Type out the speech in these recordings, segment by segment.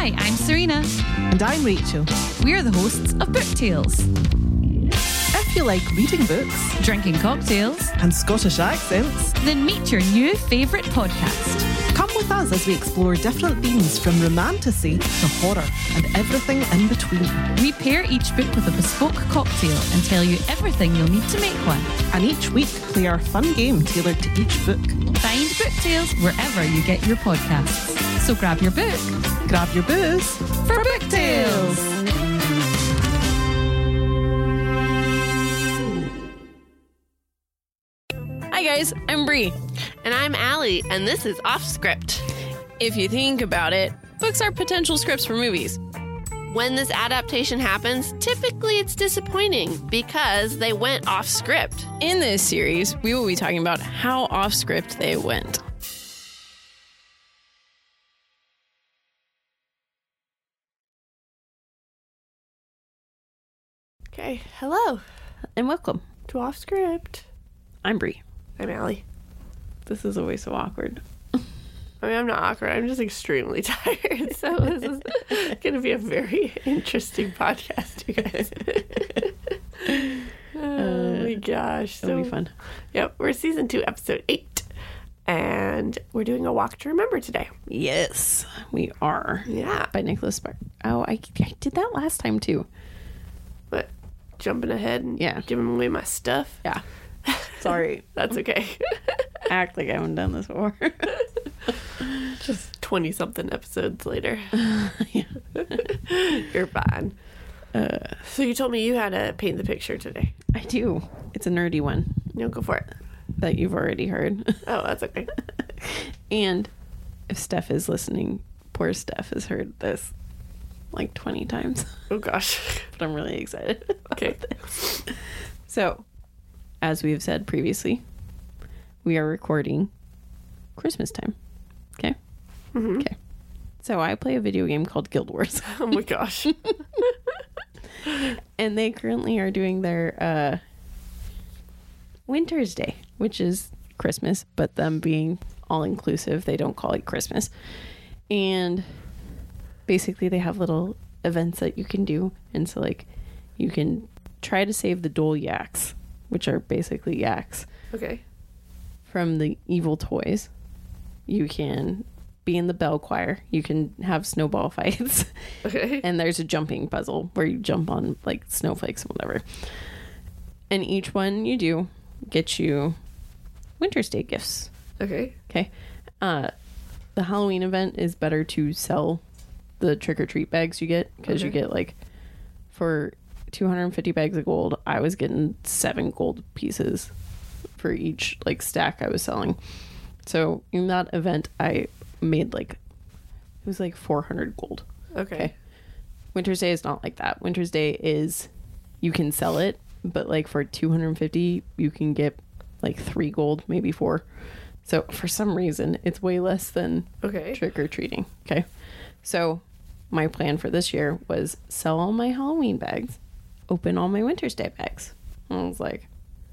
Hi, I'm Serena. And I'm Rachel. We're the hosts of Book Tales. If you like reading books Drinking cocktails, and Scottish accents, then meet your new favourite podcast. come with us as we explore different themes from romantasy to horror and everything in between. We pair each book with a bespoke cocktail and tell you everything you'll need to make one. And each week play our fun game tailored to each book. Find Book Tales wherever you get your podcasts. So grab your book Grab your booze for Book Tales. Hi guys, I'm Bree. And I'm Allie, and this is Off Script. If you think about it, books are potential scripts for movies. When this adaptation happens, typically it's disappointing because they went off script. In this series, we will be talking about how off script they went. Okay, hello And welcome. to Off Script. I'm Bree. I'm Allie. This is always so awkward. I mean, I'm not awkward. I'm just extremely tired. So this is going to be a very interesting podcast, you guys. Oh my gosh. It'll be fun. Yep, we're season 2, episode 8. And we're doing a walk to remember today. Yes, we are. Yeah. By Nicholas Sparks. Oh, I did that last time too. But jumping ahead and Yeah. giving away my stuff. Yeah. Sorry. That's okay. Act like I haven't done this before. Just 20-something episodes later. You're fine. So you told me you had to paint the picture today. I do. It's a nerdy one No, go for it. that you've already heard. Oh, that's okay. And if Steph is listening, poor Steph has heard this like 20 times. Oh, gosh. But I'm really excited about Okay. this. So, as we've said previously, we are recording Christmas time. Okay? Mm-hmm. Okay. So I play a video game called Guild Wars. Oh, my gosh. And they currently are doing their Winter's Day, which is Christmas, but them being all-inclusive, they don't call it Christmas. And basically they have little events that you can do. And so, like, you can try to save the Dole Yaks, which are basically yaks, Okay. from the evil toys. You can be in the bell choir. You can have snowball fights. Okay. And there's a jumping puzzle where you jump on like snowflakes and whatever. And each one you do gets you Winter's Day gifts. Okay. Okay. The Halloween event is better to sell the trick-or-treat bags you get, because you get like, for 250 bags of gold, I was getting 7 gold pieces for each like stack I was selling. So in that event I made like, it was like 400 gold. Okay. Winter's Day is not like that. Winter's Day is, you can sell it, but like for 250 you can get like 3 gold, maybe 4. So for some reason it's way less than Okay. trick-or-treating. Okay. So my plan for this year was sell all my Halloween bags, open all my Winter's Day bags. And I was like,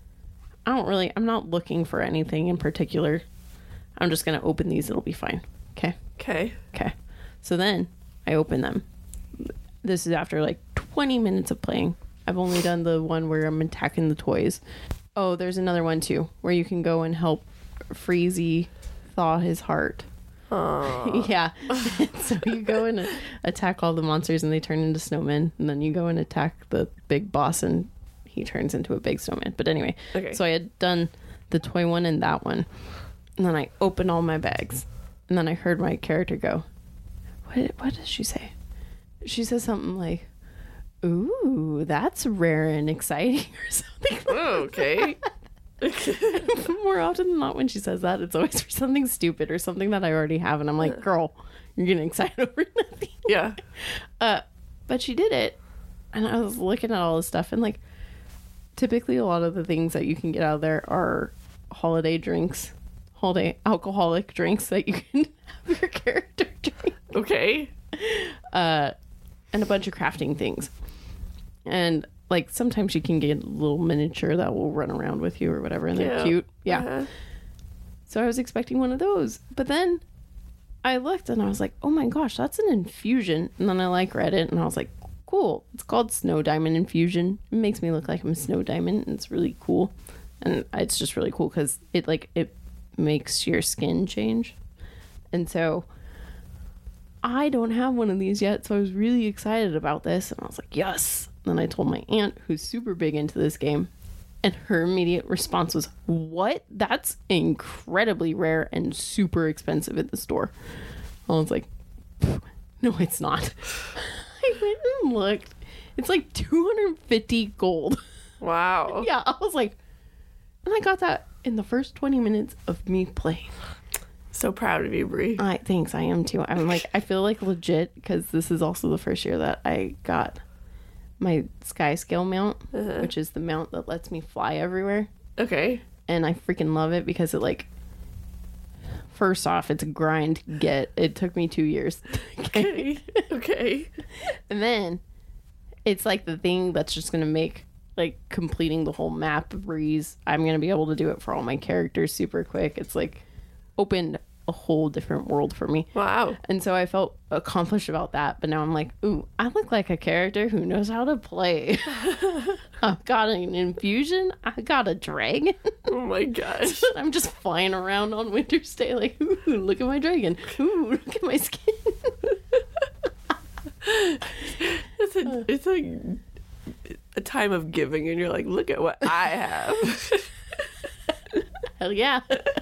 I'm not looking for anything in particular. I'm just going to open these. It'll be fine. Okay. Okay. Okay. So then I open them. This is after like 20 minutes of playing. I've only done the one where I'm attacking the toys. Oh, there's another one too, where you can go and help Freezy thaw his heart. Yeah. So you go and attack all the monsters and they turn into snowmen. And then you go and attack the big boss and he turns into a big snowman. But anyway, Okay. so I had done the toy one and that one. And then I opened all my bags. And then I heard my character go, what does she say? She says something like, ooh, that's rare and exciting or something. Oh, okay. More often than not when she says that, it's always for something stupid or something that I already have. And I'm like, girl, you're getting excited over nothing. Yeah. But she did it. And I was looking at all this stuff. And like, typically a lot of the things that you can get out of there are holiday alcoholic drinks that you can have your character drink. Okay. And a bunch of crafting things. And like sometimes you can get a little miniature that will run around with you or whatever, and they're cute. Yeah. Uh-huh. So I was expecting one of those. But then I looked and I was like, oh my gosh, that's an infusion. And then I like read it and I was like, cool. It's called Snow Diamond Infusion. It makes me look like I'm a snow diamond, and it's really cool. And it's just really cool because it makes your skin change. And so I don't have one of these yet, so I was really excited about this. And I was like, yes. Then I told my aunt, who's super big into this game, and her immediate response was, what? That's incredibly rare and super expensive at the store. I was like, no, it's not. I went and looked. It's like 250 gold. Wow. Yeah, I was like, and I got that in the first 20 minutes of me playing. So proud of you, Brie. Thanks, I am too. I'm like, I feel like legit, because this is also the first year that I got my Sky Scale mount, which is the mount that lets me fly everywhere. Okay. And I freaking love it because it, like, first off, it's a grind to get. It took me 2 years. Okay. Okay. And then it's like the thing that's just going to make, like, completing the whole map a breeze. I'm going to be able to do it for all my characters super quick. It's like opened a whole different world for me. Wow. And so I felt accomplished about that. But now I'm like, ooh, I look like a character who knows how to play. I've got an infusion. I got a dragon. Oh my gosh. I'm just flying around on Winter's Day like, ooh, look at my dragon. Ooh, look at my skin. It's a time of giving, and you're like, look at what I have. Hell yeah.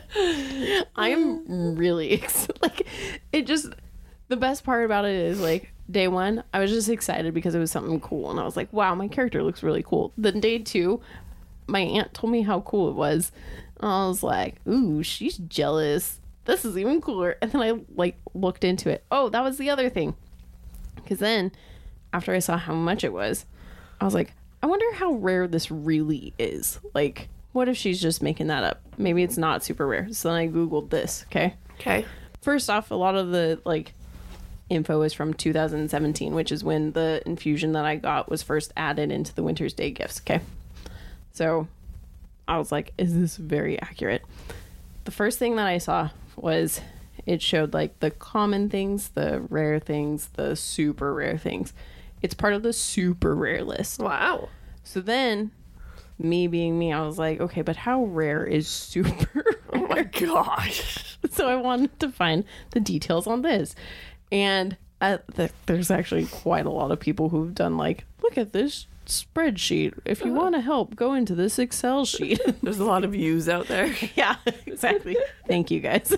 I'm really like, it just, the best part about it is, like, day one, I was just excited because it was something cool. And I was like, wow, my character looks really cool. Then day two, my aunt told me how cool it was. And I was like, ooh, she's jealous. This is even cooler. And then I, like, looked into it. Oh, that was the other thing. Because then, after I saw how much it was, I was like, I wonder how rare this really is. Like, what if she's just making that up? Maybe it's not super rare. So then I Googled this, okay? Okay. First off, a lot of the, like, info is from 2017, which is when the infusion that I got was first added into the Winter's Day gifts, okay? So I was like, is this very accurate? The first thing that I saw was it showed, like, the common things, the rare things, the super rare things. It's part of the super rare list. Wow. So then, me being me, I was like, okay, but how rare is super rare? Oh my gosh. So I wanted to find the details on this. And there's actually quite a lot of people who've done, like, look at this spreadsheet. If you want to help, go into this Excel sheet. There's a lot of views out there. Yeah, exactly. Thank you, guys.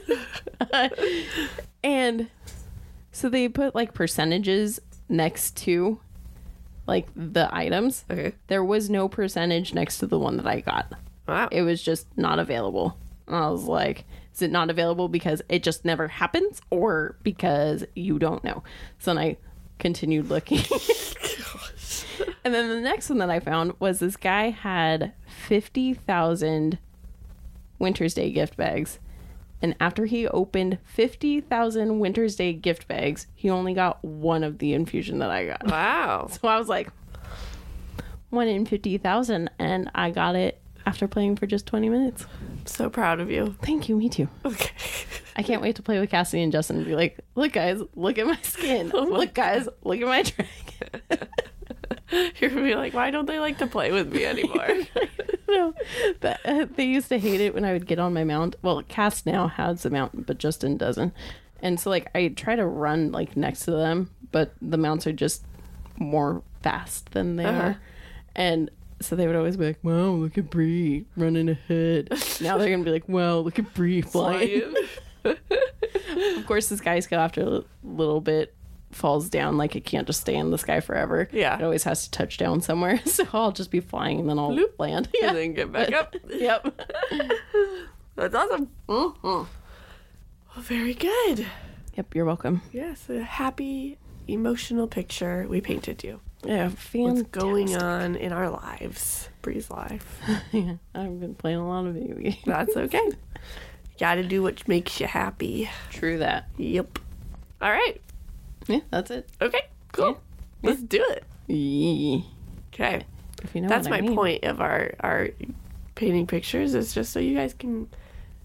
And so they put, like, percentages next to, like, the items. Okay. There was no percentage next to the one that I got. Wow. It was just not available. And I was like, is it not available because it just never happens, or because you don't know? So then I continued looking. And then the next one that I found was this guy had 50,000 Winter's Day gift bags. And after he opened 50,000 Winter's Day gift bags, he only got one of the infusion that I got. Wow. So I was like, 1 in 50,000, and I got it after playing for just 20 minutes. So proud of you. Thank you, me too. Okay. I can't wait to play with Cassie and Justin and be like, look, guys, look at my skin. Look, guys, look at my dragon. You're gonna be like, why don't they like to play with me anymore? No, but, they used to hate it when I would get on my mount. Well, Cass now has a mount, but Justin doesn't. And so, like, I try to run, like, next to them, but the mounts are just more fast than they are. And so they would always be like, wow, look at Bree running ahead. Now they're gonna be like, wow, look at Bree flying. Of course, the sky scale after a little bit falls down. Like, it can't just stay in the sky forever. Yeah. It always has to touch down somewhere. So I'll just be flying and then I'll land. Yeah. And then get back up. Yep. That's awesome. Mm-hmm. Well, very good. Yep, you're welcome. Yes, a happy, emotional picture we painted you. Yeah, What's fantastic. going on in our lives? Bree's life. Yeah, I've been playing a lot of video games. That's okay. Gotta do what makes you happy. True that. Yep. All right. Yeah, that's it. Okay, cool. Let's do it. Yeah. Okay. If you know That's what I my mean. point of our painting pictures, is just so you guys can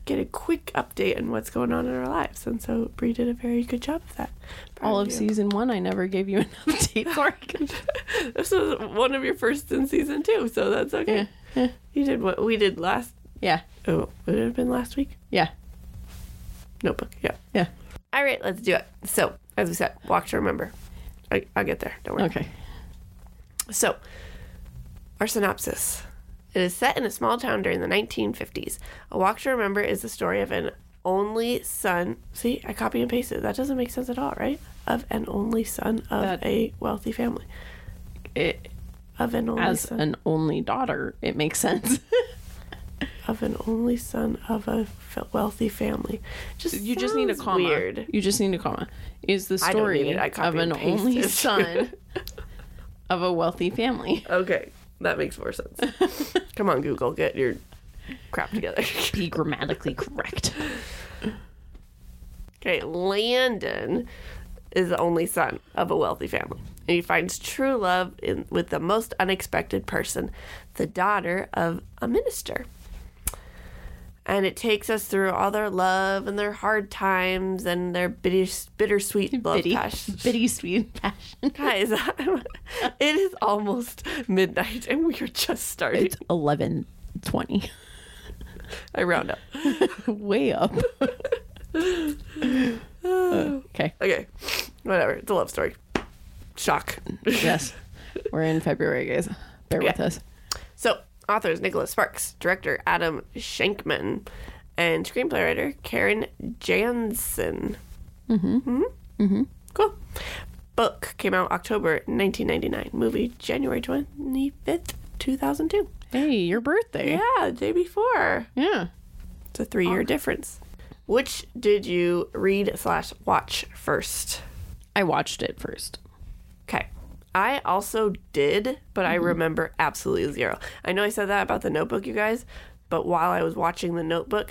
get a quick update on what's going on in our lives. And so Brie did a very good job of that. Proud All of you. season 1, I never gave you an update. Sorry. This was one of your first in season 2, so that's okay. Yeah. You did what we did last. Yeah. Oh, would it have been last week? Yeah. Notebook. Yeah. Yeah. All right, let's do it. So, as we said, Walk to Remember. I'll get there. Don't worry. Okay. So, our synopsis. It is set in a small town during the 1950s. A Walk to Remember is the story of an only son. See, I copy and pasted. That doesn't make sense at all, right? Of an only son of a wealthy family. Of an only As son. an only daughter, it makes sense. Of an only son of a wealthy family. You just need a sounds comma. Weird. You just need a comma. Is the I don't need story it. I copy of an and paste only it. son of a wealthy family. Okay, that makes more sense. Come on, Google, get your crap together. Be grammatically correct. Okay, Landon is the only son of a wealthy family. And he finds true love with the most unexpected person, the daughter of a minister. And it takes us through all their love and their hard times and their bittersweet love passion. Bitty-sweet passion. Guys, it is almost midnight and we are just starting. It's 11:20. I round up. Way up. Okay. Okay, whatever. It's a love story. Shock. Yes. We're in February, guys. Bear with Yeah. us. So, authors Nicholas Sparks, director Adam Shankman, and screenplay writer Karen Jansen. Cool. Book came out October 1999. Movie January 25th, 2002. Hey, your birthday. Yeah, day before. Yeah. It's a 3-year difference. Which did you read/watch first? I watched it first. Okay. I also did, but I remember absolutely zero. I know I said that about the Notebook, you guys, but while I was watching the Notebook,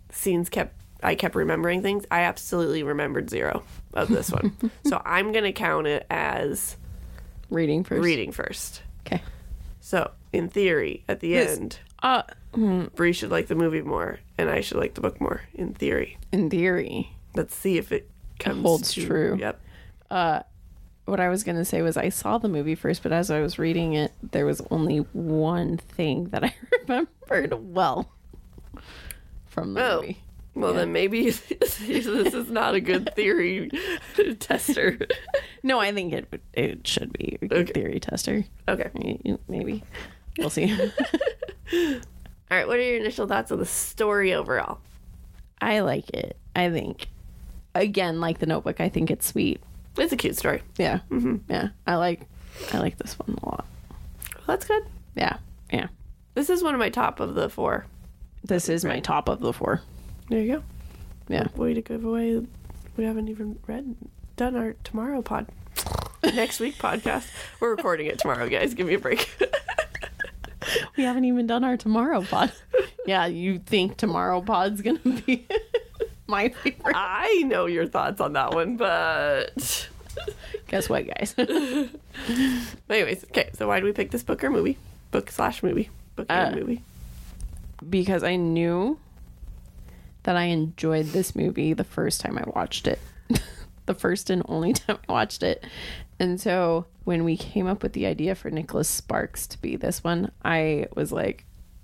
I kept remembering things. I absolutely remembered zero of this one. So I'm going to count it as Reading first. reading first. Okay. So, in theory, at the end, Bree should like the movie more, and I should like the book more, in theory. In theory. Let's see if it comes holds to- true. Yep. What I was going to say was I saw the movie first, but as I was reading it, there was only one thing that I remembered well from the Oh. movie. Well, then maybe this is not a good theory tester. No, I think it should be a good Okay. theory tester. Okay. Maybe. We'll see. All right. What are your initial thoughts on the story overall? I like it. I think, again, like the Notebook, I think it's sweet. It's a cute story. Yeah. Yeah. I like this one a lot. Well, that's good. Yeah. Yeah. This is one of my top of the 4. This is my top of the 4. There you go. Yeah. Way to give away. We haven't even done our tomorrow next week podcast. We're recording it tomorrow, guys. Give me a break. We haven't even done our tomorrow pod. Yeah, you think tomorrow pod's gonna be my favorite? I know your thoughts on that one, but Guess what, guys? anyways, okay. So why do we pick this book or movie? Book/movie. Book and movie. Because I knew that I enjoyed this movie the first time I watched it. The first and only time I watched it. And so when we came up with the idea for Nicholas Sparks to be this one, I was like,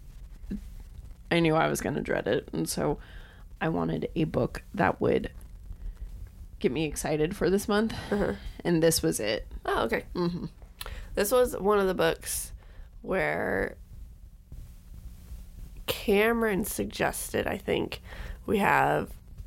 I knew I was going to dread it. And so I wanted a book that would get me excited for this month. And this was it. Oh, okay. This was one of the books where Cameron suggested, I think, we have,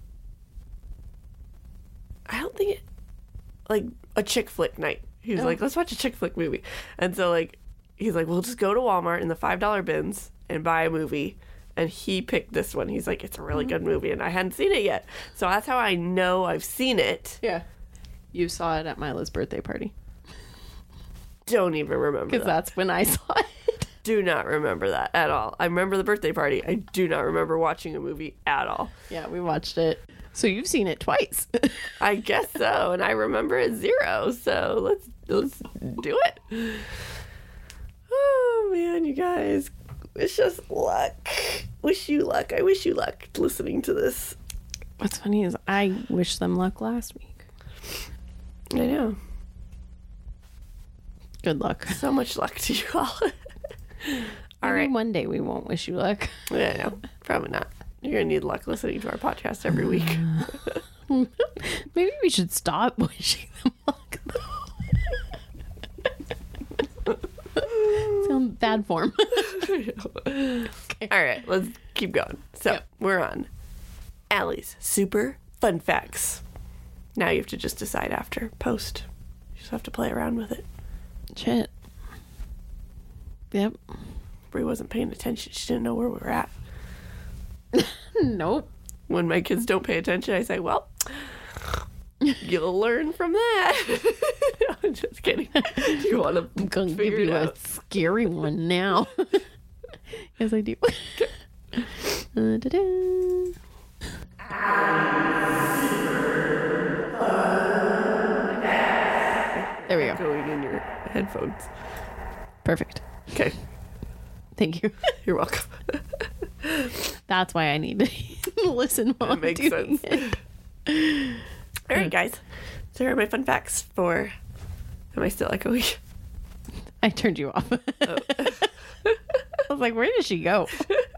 I don't think it, like a chick flick night. He was like, let's watch a chick flick movie. And so like, he's like, we'll just go to Walmart in the $5 bins and buy a movie. And he picked this one. He's like, it's a really good movie. And I hadn't seen it yet. So that's how I know I've seen it. Yeah. You saw it at Mila's birthday party. Don't even remember Because that. that's when I saw it. Do not remember that at all. I remember the birthday party. I do not remember watching a movie at all. Yeah, we watched it. So you've seen it twice. I guess so, and I remember it 0. So let's do it. Oh man, you guys, it's just luck. wish you luck. I wish you luck listening to this. What's funny is I wish them luck last week. I know. Good luck. So much luck to you all. All Maybe right. one day we won't wish you luck. Yeah, I know. Probably not. You're going to need luck listening to our podcast every week. Maybe we should stop wishing them luck, though. Sound bad form. All right, let's keep going. So Yep. we're on Allie's Super Fun Facts. Now you have to just decide after post. You just have to play around with it. Shit. Yep. Brie wasn't paying attention. She didn't know where we were at. Nope. When my kids don't pay attention, I say, well, you'll learn from that. I'm just kidding. You want to I'm going to give figure it you a out. scary one now. Yes, I do. Da-da. There we go. Going in your headphones. Perfect. Okay. Thank you. You're welcome. That's why I need to listen while I'm makes doing sense. it. All right, guys. So here are my fun facts for... Am I still echoing? I turned you off. I was like, where did she go?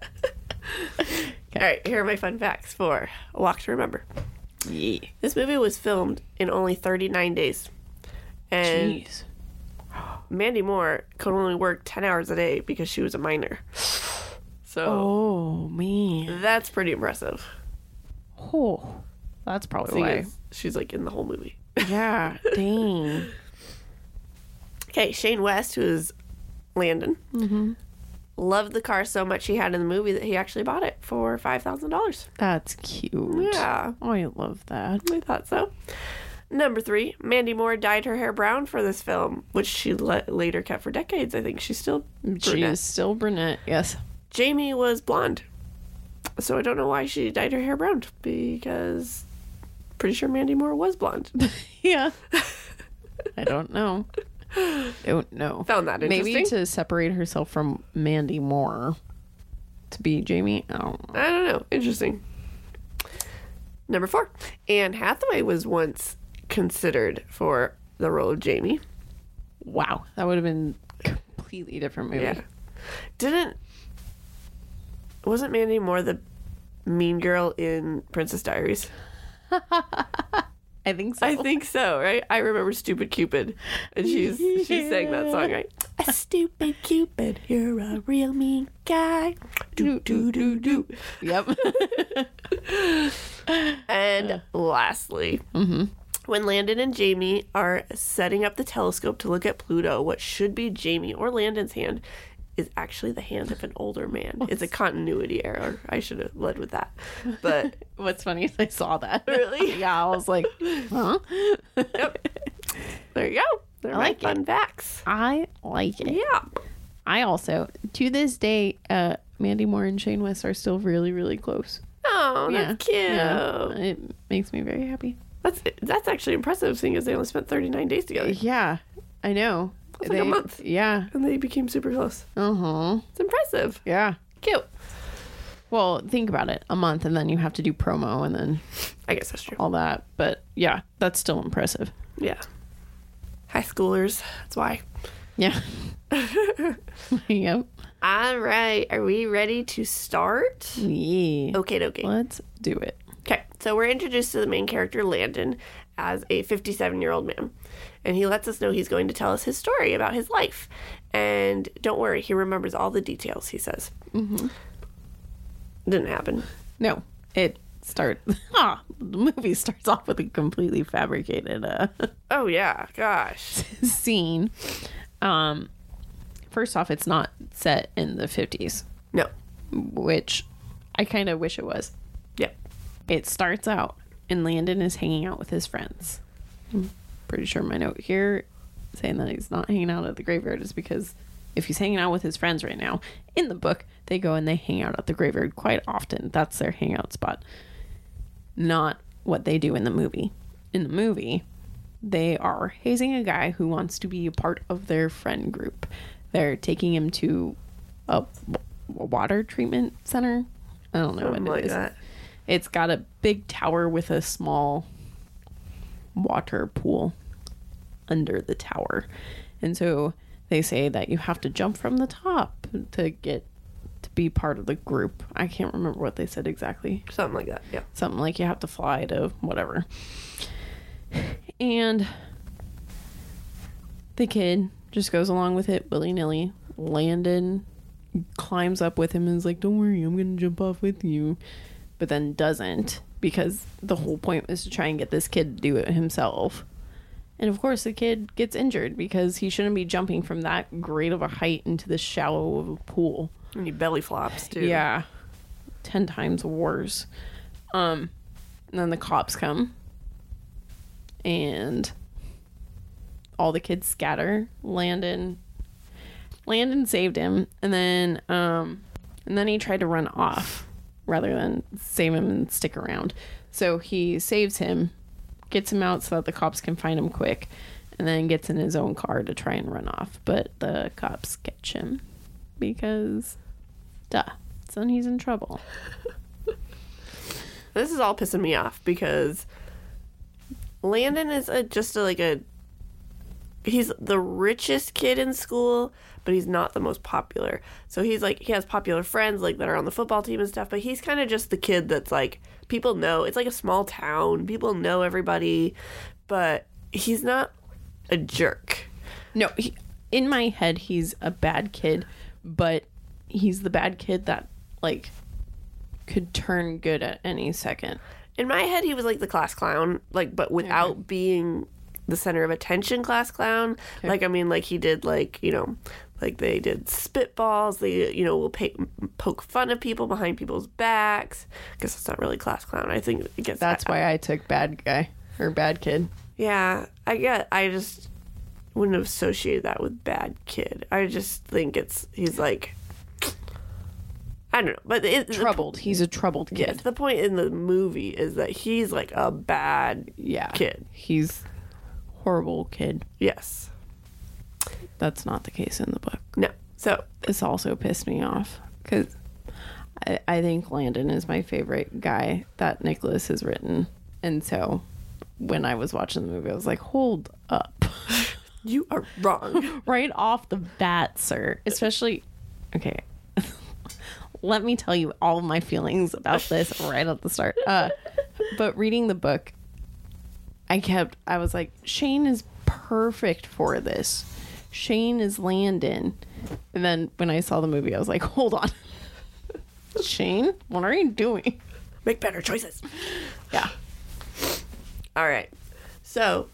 All right, here are my fun facts for A Walk to Remember. Yeah. This movie was filmed in only 39 days. And Jeez. Mandy Moore could only work 10 hours a day because she was a minor. So Oh, man. that's pretty impressive. Oh, that's probably Seeing why. as she's like in the whole movie. Yeah, dang. Okay, Shane West, who is Landon, loved the car so much he had in the movie that he actually bought it for $5,000. That's cute. Yeah, Oh, I love that. I thought so. Number 3, Mandy Moore dyed her hair brown for this film, which she later kept for decades. I think she's still She brunette. is still brunette, yes. Jamie was blonde. So I don't know why she dyed her hair brown, because pretty sure Mandy Moore was blonde. Yeah. I don't know. Don't know. Found that interesting. Maybe to separate herself from Mandy Moore. To be Jamie? I don't know. I don't know. Interesting. Number 4, Anne Hathaway was once considered for the role of Jamie. Wow. That would have been a completely different movie. Yeah. Wasn't Mandy Moore the mean girl in Princess Diaries? I think so. I think so, right? I remember Stupid Cupid, and she sang that song, right? A stupid Cupid, you're a real mean guy. Do do do do. Yep. And lastly, when Landon and Jamie are setting up the telescope to look at Pluto, what should be Jamie or Landon's hand is actually the hand of an older man. It's a continuity error. I should have led with that. But What's funny is I saw that. Really? Yeah, I was like, huh? yep. There you go. They're I my like fun facts. I like it. Yeah. I also, to this day, Mandy Moore and Shane West are still really, really close. Oh, that's cute. Yeah. It makes me very happy. That's actually impressive, seeing as they only spent 39 days together. Yeah, I know. It's like a month. Yeah. And they became super close. Uh-huh. It's impressive. Yeah. Cute. Well, think about it. A month, and then you have to do promo and then I guess that's true. all that. But yeah, that's still impressive. Yeah. High schoolers. That's why. Yeah. Yep. All right. Are we ready to start? Yeah. Okay. Let's do it. Okay. So we're introduced to the main character, Landon, as a 57-year-old man. And he lets us know he's going to tell us his story about his life. And don't worry, he remembers all the details, he says. Mm-hmm. Didn't happen. No, it starts. The movie starts off with a completely fabricated Oh, yeah. Gosh. scene. First off, it's not set in the 50s, No. which I kind of wish it was. Yep. It starts out and Landon is hanging out with his friends. I'm pretty sure my note here saying that he's not hanging out at the graveyard is because if he's hanging out with his friends right now, in the book, they go and they hang out at the graveyard quite often. That's their hangout spot. Not what they do in the movie. In the movie, they are hazing a guy who wants to be a part of their friend group. They're taking him to a water treatment center I don't know Something what like it is. that. It's got a big tower with a small water pool under the tower. And so they say that you have to jump from the top to get to be part of the group. I can't remember what they said exactly. Something like that. Yeah. Something like you have to fly to whatever. And the kid just goes along with it willy-nilly. Landon climbs up with him and is like, don't worry, I'm going to jump off with you. But then doesn't, because the whole point was to try and get this kid to do it himself. And of course the kid gets injured because he shouldn't be jumping from that great of a height into the shallow of a pool. And he belly flops too. Yeah. 10 times worse. And then the cops come. And all the kids scatter. Landon saved him. And then he tried to run off rather than save him and stick around. So he saves him, gets him out so that the cops can find him quick, and then gets in his own car to try and run off. But the cops catch him because, duh, so then he's in trouble. This is all pissing me off because Landon is he's the richest kid in school, but he's not the most popular. So he has popular friends like that are on the football team and stuff, but he's kind of just the kid that's like, people know, it's like a small town, people know everybody, but he's not a jerk. No, in my head, he's a bad kid, but he's the bad kid that, like, could turn good at any second. In my head, he was like the class clown, like, but without being the center of attention class clown. Okay. Like, I mean, like, he did, like, you know, like, they did spitballs. They, you know, will poke fun of people behind people's backs. I guess it's not really class clown. I think it gets... That's why I took bad guy, or bad kid. Yeah, I just wouldn't have associated that with bad kid. I just think he's like... I don't know, but Troubled. He's a troubled kid. Yes, the point in the movie is that he's like a bad kid. He's horrible kid. Yes. That's not the case in the book. No. So This also pissed me off because I think Landon is my favorite guy that Nicholas has written. And so when I was watching the movie, I was like, hold up. you are wrong. Right off the bat, sir. Especially, okay. Let me tell you all of my feelings about this right at the start. But reading the book, I was like, Shane is perfect for this. Shane is Landon. And then when I saw the movie, I was like, hold on. Shane, what are you doing? Make better choices. Yeah. All right. So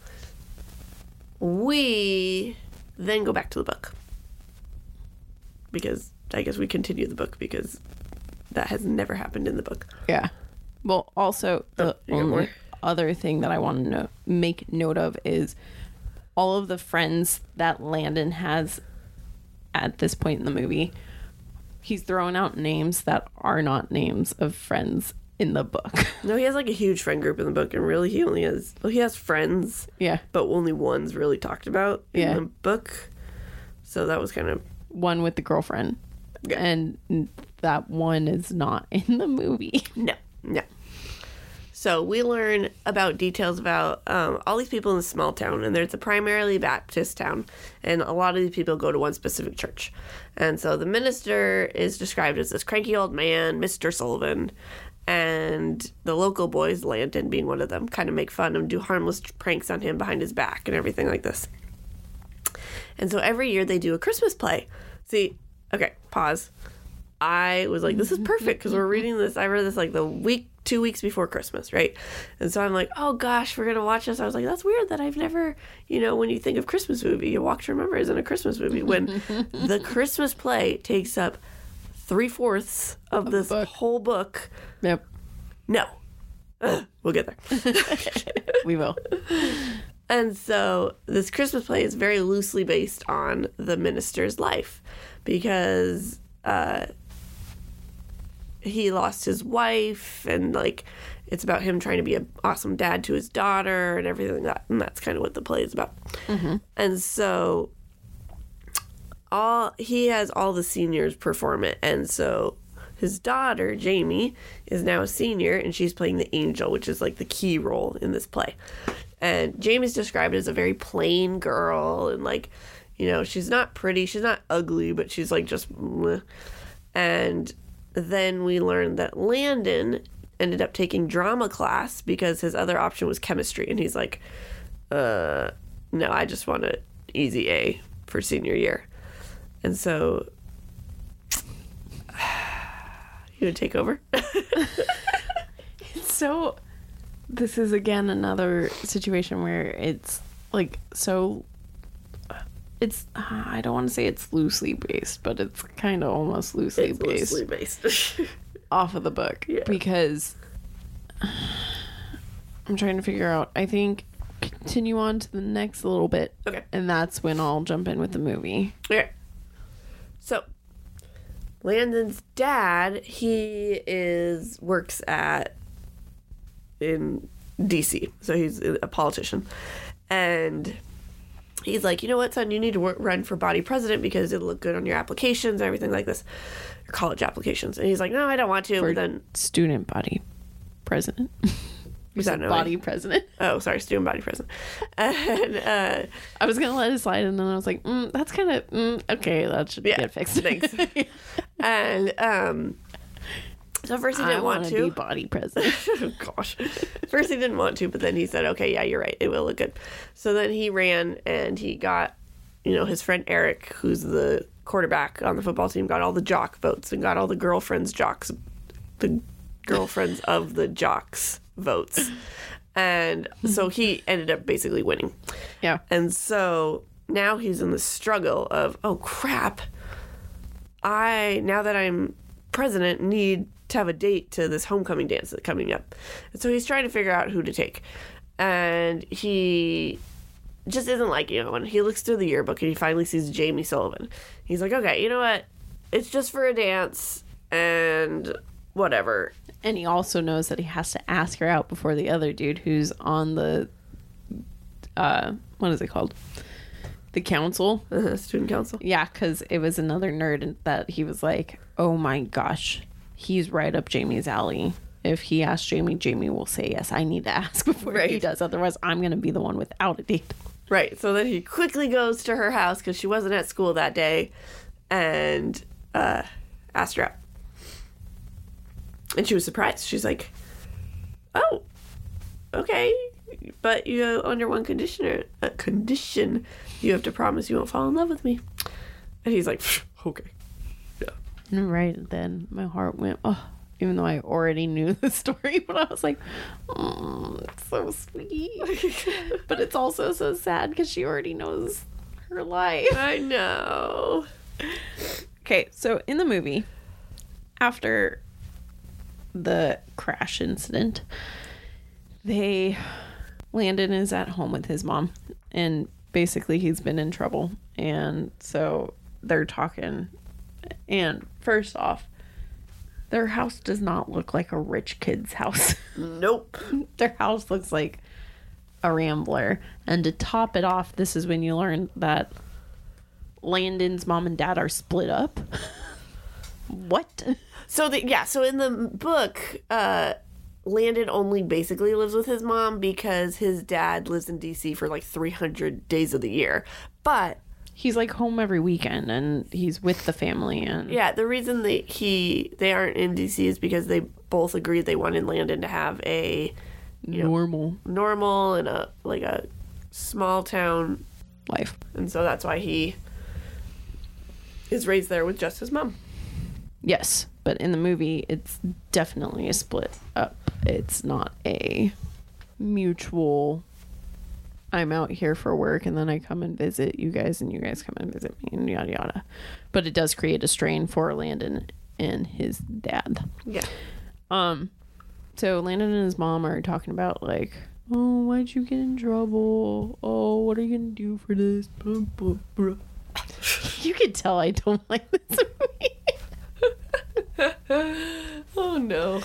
we then go back to the book. Because I guess we continue the book because that has never happened in the book. Yeah. Well, also, the you got only more? other thing that I want to make note of is all of the friends that Landon has at this point in the movie. He's throwing out names that are not names of friends in the book. No, he has like a huge friend group in the book, and really he has friends. Yeah. But only one's really talked about in the book. So that was kind of... One with the girlfriend. Yeah. And that one is not in the movie. No. So we learn about details about all these people in this small town, and it's a primarily Baptist town, and a lot of these people go to one specific church. And so the minister is described as this cranky old man, Mr. Sullivan, and the local boys, Landon being one of them, kind of make fun and do harmless pranks on him behind his back and everything like this. And so every year they do a Christmas play. See, okay, pause. I was like, this is perfect because we're reading this. I read this like 2 weeks before Christmas, right? And so I'm like, oh gosh, we're going to watch this. I was like, that's weird that I've never, when you think of Christmas movie, you Walk to Remember isn't a Christmas movie. When the Christmas play takes up 3/4 of this whole book. Yep. No. We'll get there. We will. And so this Christmas play is very loosely based on the minister's life because he lost his wife, and like it's about him trying to be an awesome dad to his daughter and everything like that. And that's kind of what the play is about. Mm-hmm. And so he has all the seniors perform it, and so his daughter, Jamie, is now a senior, and she's playing the angel, which is like the key role in this play. And Jamie's described as a very plain girl, and like, you know, she's not pretty, she's not ugly, but she's like just bleh. And then we learned that Landon ended up taking drama class because his other option was chemistry, and he's like, no, I just want an easy A for senior year. And so you would take over. So this is again another situation where it's like, so it's, I don't want to say it's loosely based, but it's kind of almost loosely based off of the book. Yeah. Because I'm trying to figure out, I think continue on to the next little bit. Okay. And that's when I'll jump in with the movie. Okay. So Landon's dad, he works in DC, so he's a politician, and he's like, you know what, son, you need to run for body president because it'll look good on your applications and everything like this, your college applications. And he's like, no, I don't want to. For but then student body president. is that no body president? Oh, sorry, student body president. And I was gonna let it slide, and then I was like, that's kind of okay. That should get fixed. Thanks. And so first he didn't want to be body president. Oh, gosh. First he didn't want to, but then he said, okay, yeah, you're right, it will look good. So then he ran, and he got, you know, his friend Eric, who's the quarterback on the football team, got all the jock votes and got all the girlfriends of the jocks votes. And so he ended up basically winning. Yeah. And so now he's in the struggle of, oh crap, now that I'm president, need to have a date to this homecoming dance that's coming up. And so he's trying to figure out who to take. And he just isn't liking it. When he looks through the yearbook and he finally sees Jamie Sullivan, he's like, okay, you know what? It's just for a dance and whatever. And he also knows that he has to ask her out before the other dude who's on the, what is it called? The council. Student council. Yeah, because it was another nerd that he was like, oh my gosh, he's right up Jamie's alley. If he asks Jamie, Jamie will say yes. I need to ask before he does. Otherwise, I'm going to be the one without a date. Right. So then he quickly goes to her house because she wasn't at school that day and asked her out. And she was surprised. She's like, oh, okay. But you under one condition, you have to promise you won't fall in love with me. And he's like, okay. Yeah. And right then, my heart went, oh, even though I already knew the story, but I was like, oh, it's so sweet. But it's also so sad because she already knows her life. I know. Okay, so in the movie, after the crash incident, Landon is at home with his mom, and basically he's been in trouble, and so they're talking. And first off, their house does not look like a rich kid's house. Nope. Their house looks like a rambler. And to top it off, this is when you learn that Landon's mom and dad are split up. What? So in the book, Landon only basically lives with his mom because his dad lives in DC for like 300 days of the year. But he's like home every weekend and he's with the family. And yeah, the reason they aren't in DC is because they both agreed they wanted Landon to have a normal and a small town life. And so that's why he is raised there with just his mom. Yes, but in the movie, it's definitely a split up. It's not a mutual, I'm out here for work and then I come and visit you guys and you guys come and visit me and yada yada. But it does create a strain for Landon and his dad. Yeah. So Landon and his mom are talking about like, oh, why'd you get in trouble? Oh, what are you gonna do for this? You can tell I don't like this movie. Oh no.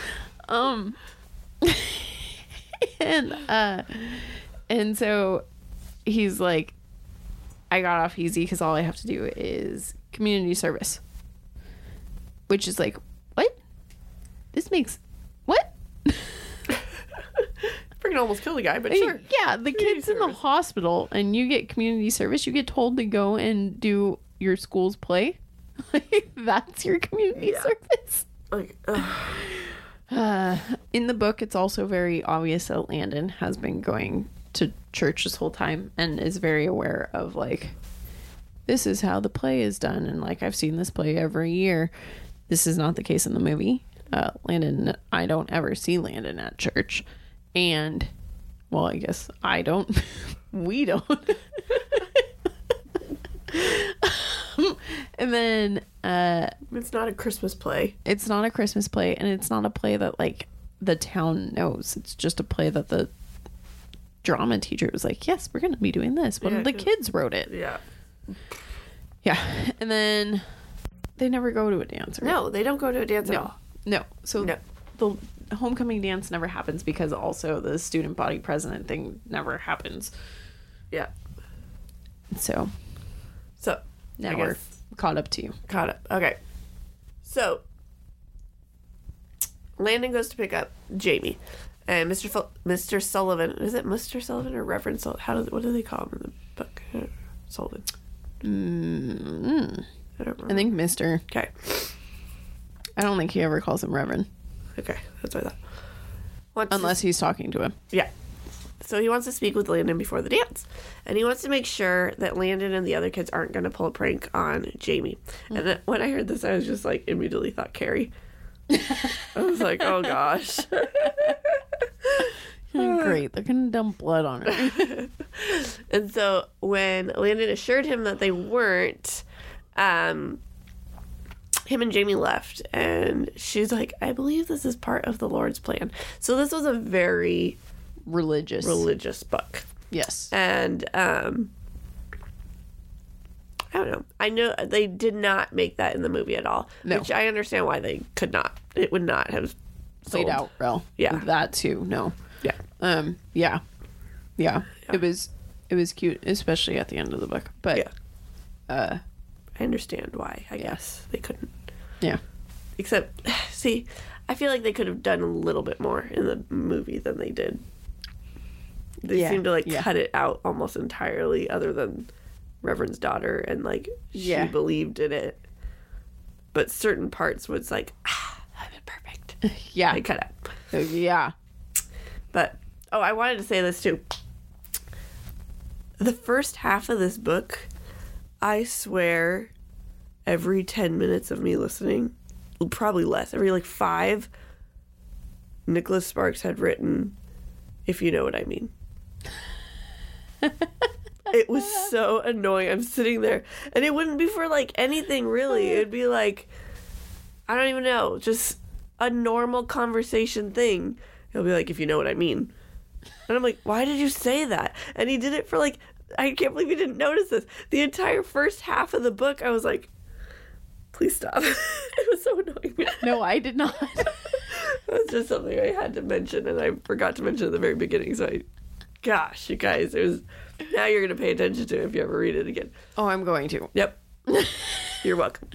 And so he's like, I got off easy because all I have to do is community service. Which is like, what? this makes what? Freaking almost killed a guy, but sure. Yeah, the kid's in the hospital and you get community service. You get told to go and do your school's play. Like, that's your community service. Like, In the book, it's also very obvious that Landon has been going to church this whole time and is very aware of, like, this is how the play is done. And, like, I've seen this play every year. This is not the case in the movie. Landon, I don't ever see Landon at church. And, well, I guess I don't. We don't. And then it's not a Christmas play. it's not a Christmas play, and it's not a play that, like, the town knows. It's just a play that the drama teacher was like, yes, we're going to be doing this. One Yeah, of the 'cause- kids wrote it. Yeah. Yeah. And then they never go to a dance. Right? No, they don't go to a dance at No. all. No. So No. the homecoming dance never happens because also the student body president thing never happens. Yeah. So So, now I we're guess caught up to you. caught up. Okay. So, Landon goes to pick up Jamie. And Mr. Sullivan, is it Mr. Sullivan or Reverend Sullivan? What do they call him in the book? Sullivan. I don't remember. I think Mr. Okay. I don't think he ever calls him Reverend. Okay. That's what I thought. Wants to- Unless he's talking to him. Yeah. So he wants to speak with Landon before the dance. And he wants to make sure that Landon and the other kids aren't going to pull a prank on Jamie. And then when I heard this, I was just like, immediately thought Carrie. I was like, oh gosh. Great. They're going to dump blood on her. And so when Landon assured him that they weren't, him and Jamie left. And she's like, I believe this is part of the Lord's plan. So this was a very religious book. Yes. And I don't know. I know they did not make that in the movie at all. No. Which I understand why they could not. It would not have Played sold. out well. Yeah. That too. No. Yeah. Yeah. Yeah. It was cute, especially at the end of the book. But Yeah. I understand why, I guess. They couldn't. yeah. Except, see, I feel like they could have done a little bit more in the movie than they did. They Yeah, seem to, like, yeah. cut it out almost entirely, other than Reverend's daughter, and, like, she Yeah. believed in it. But certain parts was like, that would have been perfect. Yeah. They cut out. Yeah. But, oh, I wanted to say this too. The first half of this book, I swear, every 10 minutes of me listening, probably less, every like 5, Nicholas Sparks had written, if you know what I mean. It was so annoying. I'm sitting there, and it wouldn't be for like anything really. It would be like, I don't even know, just a normal conversation thing. He'll be like, if you know what I mean. And I'm like, why did you say that? And he did it for like, I can't believe you didn't notice this. The entire first half of the book, I was like, please stop. It was so annoying. No, I did not. That's just something I had to mention, and I forgot to mention at the very beginning. So gosh, you guys, it was, now you're going to pay attention to it if you ever read it again. Oh, I'm going to. Yep. You're welcome.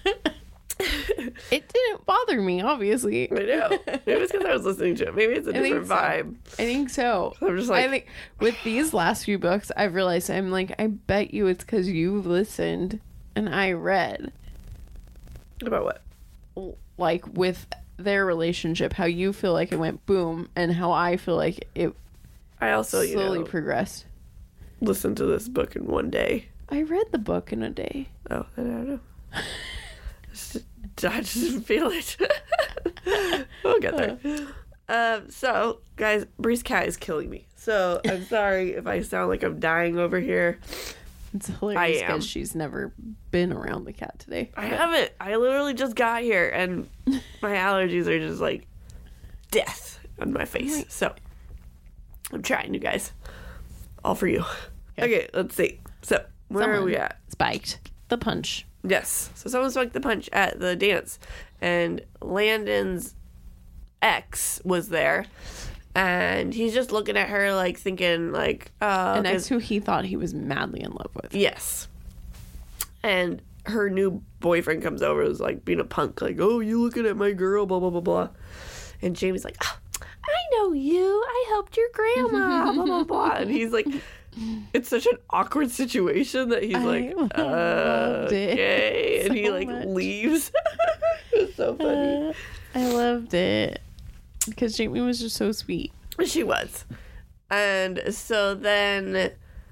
It didn't bother me, obviously. I know. Maybe it's because I was listening to it. Maybe it's a I think different so. vibe. I think so. I'm just like- I think with these last few books, I've realized I'm like, I bet you it's because you listened and I read. About what? Like with their relationship, how you feel like it went boom, and how I feel like it I also, slowly progressed. listened to this book in one day. I read the book in a day. Oh, I don't know. I just didn't feel it. We'll get there. So, guys, Bree's cat is killing me. So, I'm sorry if I sound like I'm dying over here. It's hilarious I am. because she's never been around the cat today. I haven't. I literally just got here, and my allergies are just like death on my face. So, I'm trying, you guys. All for you. Okay, let's see. So, where are we at? Spiked the punch. Yes. So someone spiked the punch at the dance, and Landon's ex was there, and he's just looking at her like thinking like, An ex who he thought he was madly in love with. yes. And her new boyfriend comes over, is like being a punk, like, oh, you looking at my girl, blah, blah, blah, blah. And Jamie's like, oh, I know you. I helped your grandma, blah, blah, blah. And he's like, it's such an awkward situation that he's like, okay. And he like leaves. It's so funny. I loved it. Because Jamie was just so sweet. She was. And so then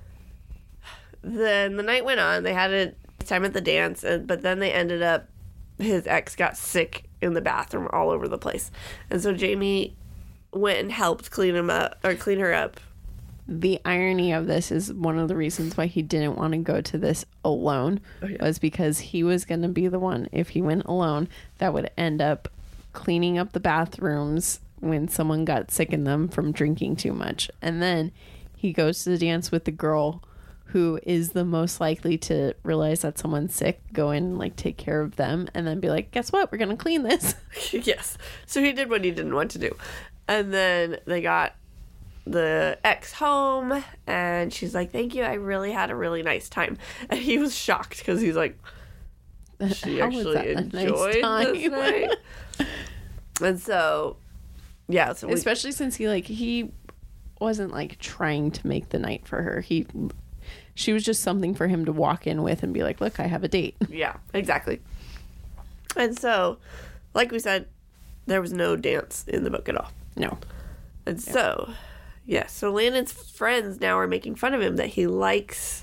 the night went on. They had a time at the dance, but then they ended up, his ex got sick in the bathroom all over the place. And so Jamie went and helped clean her up. The irony of this is one of the reasons why he didn't want to go to this alone was because he was going to be the one, if he went alone, that would end up cleaning up the bathrooms when someone got sick in them from drinking too much. And then he goes to the dance with the girl who is the most likely to realize that someone's sick, go in and like take care of them, and then be like, guess what? We're going to clean this. Yes. So he did what he didn't want to do. And then they got the ex home, and she's like, thank you. I really had a really nice time. And he was shocked because he's like, she actually enjoyed this night. And so, yeah. So especially since he wasn't like trying to make the night for her. She was just something for him to walk in with and be like, look, I have a date. Yeah, exactly. And so, like we said, there was no dance in the book at all. No. And so, yeah, so Landon's friends now are making fun of him that he likes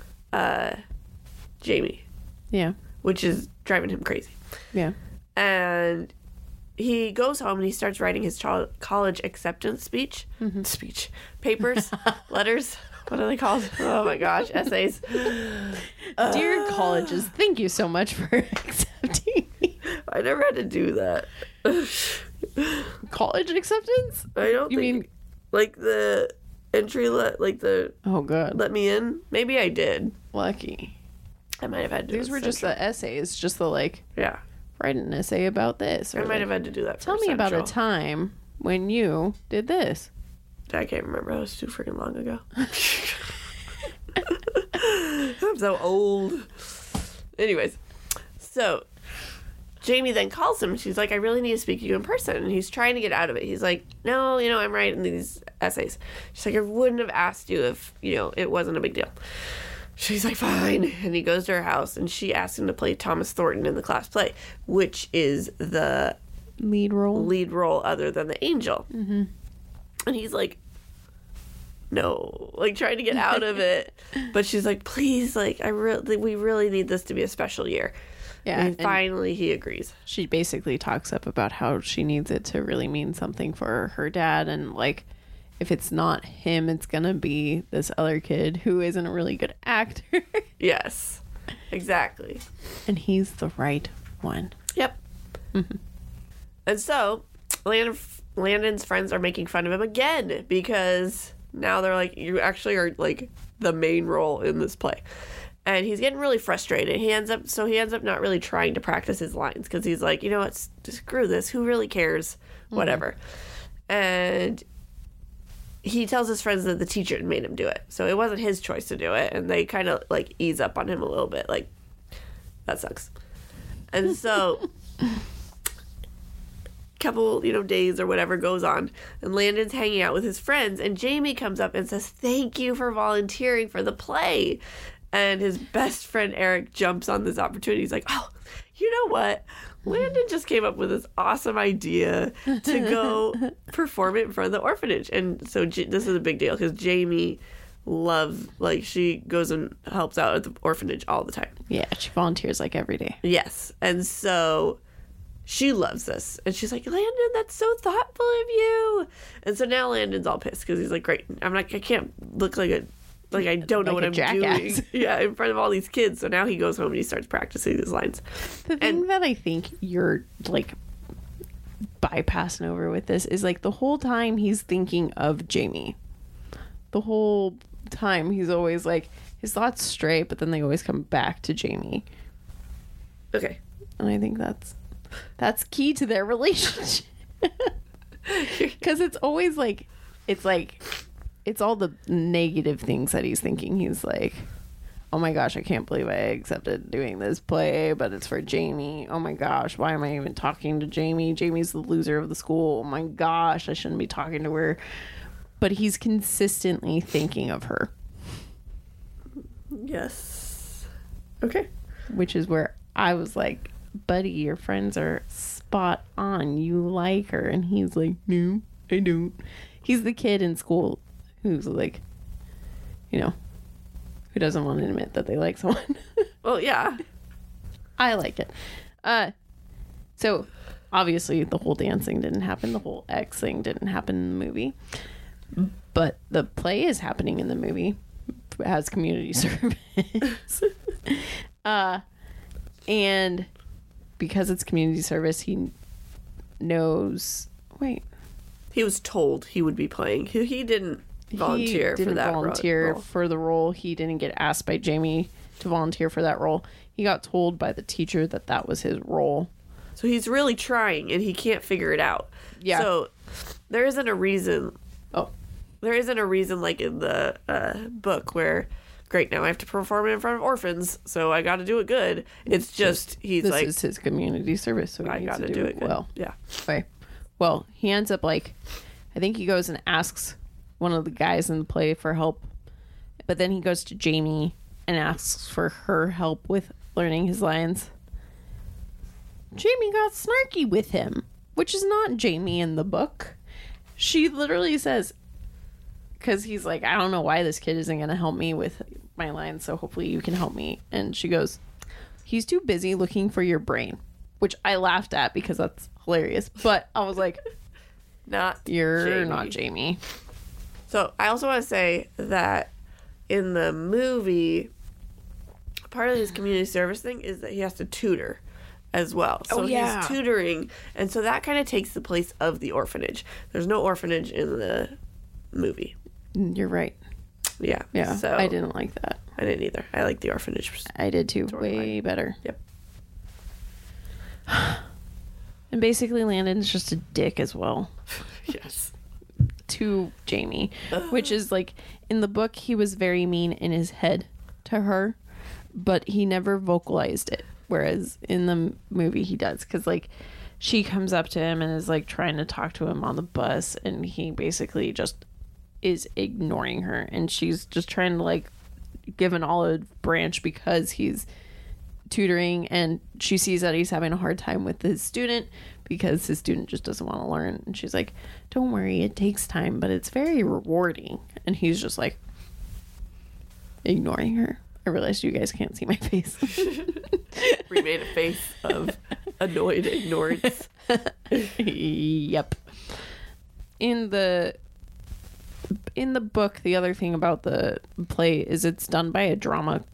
Jamie. Yeah. Which is driving him crazy. Yeah. And he goes home and he starts writing his college acceptance speech. Papers, letters. What are they called? Oh my gosh, essays. Dear colleges, thank you so much for accepting me. I never had to do that. College acceptance? I don't think like the entry oh god, let me in. Maybe I did. Lucky. I might have had to do These were just the essays, just the like, yeah, write an essay about this. Or I might have had to do that for tell me about a Central. time when you did this. I can't remember. That was too freaking long ago. I'm so old. Anyways, so Jamie then calls him and she's like, I really need to speak to you in person. And he's trying to get out of it. He's like, no, I'm writing these essays. She's like, I wouldn't have asked you if, it wasn't a big deal. She's like, fine. And he goes to her house and she asks him to play Thomas Thornton in the class play, which is the lead role other than the angel. Mm-hmm. And he's like, no, like trying to get out of it. But she's like, please, like, we really need this to be a special year. Yeah. And finally he agrees. She basically talks up about how she needs it to really mean something for her dad. And like, if it's not him, it's going to be this other kid who isn't a really good actor. Yes, exactly. And he's the right one. Yep. Mm-hmm. And so Landon's friends are making fun of him again because now they're like, you actually are like the main role in this play. And he's getting really frustrated. He ends up not really trying to practice his lines because he's like, what, screw this. Who really cares? Whatever. And he tells his friends that the teacher made him do it. So it wasn't his choice to do it. And they kind of like ease up on him a little bit. Like, that sucks. And so couple, days or whatever goes on, and Landon's hanging out with his friends, and Jamie comes up and says, thank you for volunteering for the play. And his best friend Eric jumps on this opportunity. He's like, oh, you know what? Landon just came up with this awesome idea to go perform it in front of the orphanage. And so this is a big deal because Jamie loves, like, she goes and helps out at the orphanage all the time. Yeah, she volunteers like every day. Yes. And so she loves this. And she's like, Landon, that's so thoughtful of you. And so now Landon's all pissed because he's like, great, I can't look like I don't know what I'm doing. Yeah, in front of all these kids. So now he goes home and he starts practicing his lines. The thing that I think you're like bypassing over with this is like the whole time he's thinking of Jamie. The whole time he's always like, his thoughts stray, but then they always come back to Jamie. Okay. And I think that's key to their relationship. Because it's always like, it's all the negative things that he's thinking. He's like, oh my gosh, I can't believe I accepted doing this play, but it's for Jamie. Oh my gosh, why am I even talking to Jamie? Jamie's the loser of the school. Oh my gosh, I shouldn't be talking to her. But he's consistently thinking of her. Yes. Okay. Which is where I was like, buddy, your friends are spot on. You like her. And he's like, no, I don't. He's the kid in school who's like, you know, who doesn't want to admit that they like someone. Well, yeah. I like it. So obviously the whole dancing didn't happen. The whole X thing didn't happen in the movie. But the play is happening in the movie as community service. And because it's community service, he knows. Wait, He was told he would be playing. He didn't volunteer he didn't for that volunteer role. for the role. He didn't get asked by Jamie to volunteer for that role. He got told by the teacher that was his role. So he's really trying, and he can't figure it out. Yeah. So there isn't a reason. Oh, There isn't a reason like in the book where, great, now I have to perform it in front of orphans, so I got to do it good. It's just he's this like, is his community service, so he I needs got to to do it good. well. Yeah. Okay. Well, he ends up like, I think he goes and asks one of the guys in the play for help, but then he goes to Jamie and asks for her help with learning his lines. Jamie got snarky with him, which is not Jamie in the book. She literally says, because he's like, I don't know why this kid isn't going to help me with my lines, so hopefully you can help me. And she goes, he's too busy looking for your brain, which I laughed at because that's hilarious. But I was like, Not you're Jamie. not Jamie. So I also want to say that in the movie, part of his community service thing is that he has to tutor as well. So he's tutoring, and so that kind of takes the place of the orphanage. There's no orphanage in the movie. You're right. Yeah. Yeah. So I didn't like that. I didn't either. I like the orphanage. I did too. Storyline. Way better. Yep. And basically Landon's just a dick as well Yes. to Jamie, which is like, in the book he was very mean in his head to her, but he never vocalized it, whereas in the movie he does, because like she comes up to him and is like trying to talk to him on the bus, and he basically just is ignoring her, and she's just trying to like give an olive branch because he's tutoring, and she sees that he's having a hard time with his student because his student just doesn't want to learn, and she's like, don't worry, it takes time, but it's very rewarding. And he's just like ignoring her. I realized you guys can't see my face. We made a face of annoyed ignorance. Yep. In the book, the other thing about the play is it's done by a drama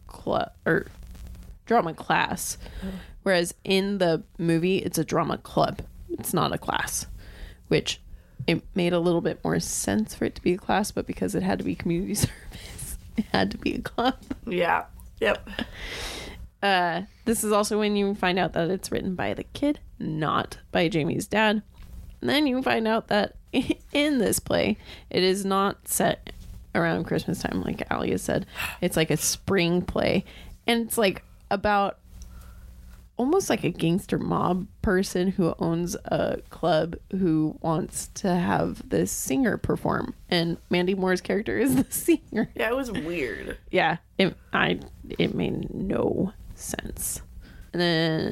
class, whereas in the movie it's a drama club. It's not a class, which it made a little bit more sense for it to be a class, but because it had to be community service, it had to be a club. Yeah. Yep. This is also when you find out that it's written by the kid, not by Jamie's dad. And then you find out that in this play, it is not set around Christmas time, like Ali has said. It's like a spring play. And it's like about almost like a gangster mob person who owns a club who wants to have this singer perform. And Mandy Moore's character is the singer. Yeah, it was weird. Yeah, it made no sense. And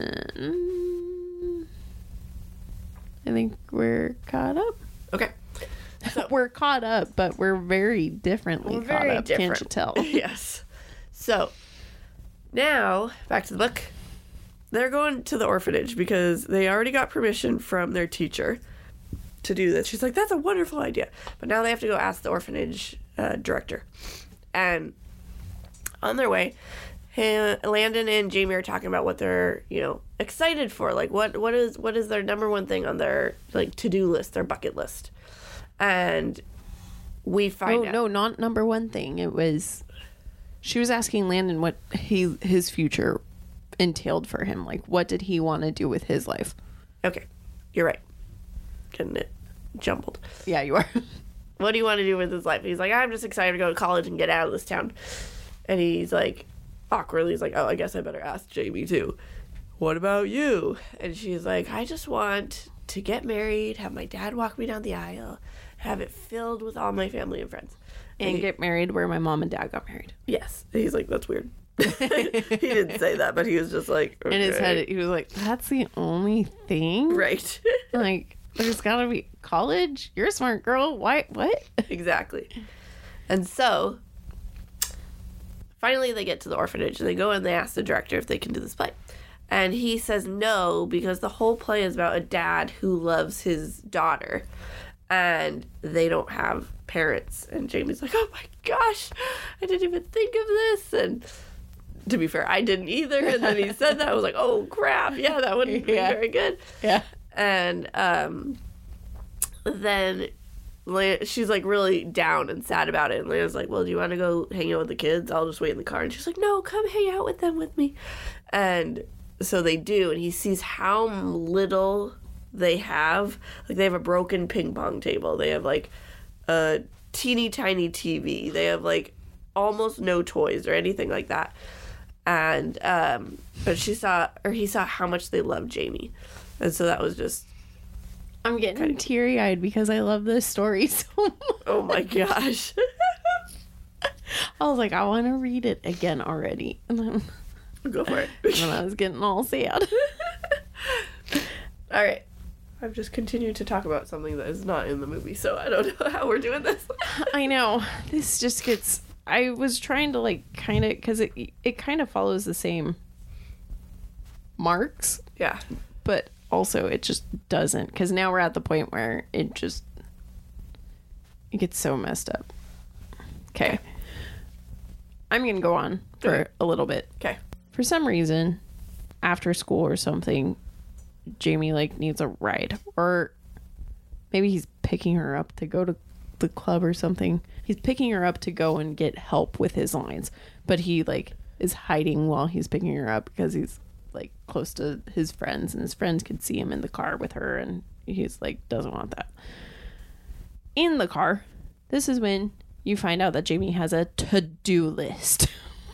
then I think we're caught up. Okay. So We're caught up, but we're very differently caught very up. different. Can't you tell? Yes. So now back to the book. They're going to the orphanage because they already got permission from their teacher to do this. She's like, that's a wonderful idea. But now they have to go ask the orphanage director. And on their way, Landon and Jamie are talking about what they're, excited for. Like, what is their number one thing on their, like, to-do list, their bucket list. And we find out. No, not number one thing. It was, she was asking Landon what his future entailed for him. Like, what did he want to do with his life? Okay, you're right. Getting it jumbled. Yeah, you are. What do you want to do with his life? He's like, I'm just excited to go to college and get out of this town. And he's like, awkwardly is like, oh, I guess I better ask Jamie too. What about you? And she's like, I just want to get married, have my dad walk me down the aisle, have it filled with all my family and friends. And get married where my mom and dad got married. Yes. And he's like, that's weird. He didn't say that, but he was just like, okay. In his head, he was like, that's the only thing? Right. Like, there's gotta be college? You're a smart girl. Why? What? Exactly. And so, finally they get to the orphanage, and they go and they ask the director if they can do this play. And he says no, because the whole play is about a dad who loves his daughter, and they don't have parents. And Jamie's like, oh my gosh, I didn't even think of this. And to be fair, I didn't either. And then he said that. I was like, oh crap, yeah, that wouldn't be very good. Yeah. And then she's like really down and sad about it. And Lena's like, well, do you want to go hang out with the kids? I'll just wait in the car. And she's like, no, come hang out with them with me. And so they do. And he sees how little they have. Like, they have a broken ping pong table. They have like a teeny tiny TV. They have like almost no toys or anything like that. And but he saw how much they loved Jamie. And so that was just, I'm getting teary-eyed because I love this story so much. oh my gosh. I was like, I want to read it again already. And then Go for it. I was getting all sad. All right. I've just continued to talk about something that is not in the movie, so I don't know how we're doing this. I know. This just gets... I was trying to, like, kind of... Because it kind of follows the same marks, Yeah. but also it just doesn't. Because now we're at the point where it gets so messed up. Okay. I'm going to go on for a little bit. Okay. For some reason, after school or something, Jamie like needs a ride, or maybe he's picking her up to go to the club or something. He's picking her up to go and get help with his lines, but he like is hiding while he's picking her up because he's like close to his friends, and his friends can see him in the car with her, and he's like doesn't want that. In the car, this is when you find out that Jamie has a to-do list.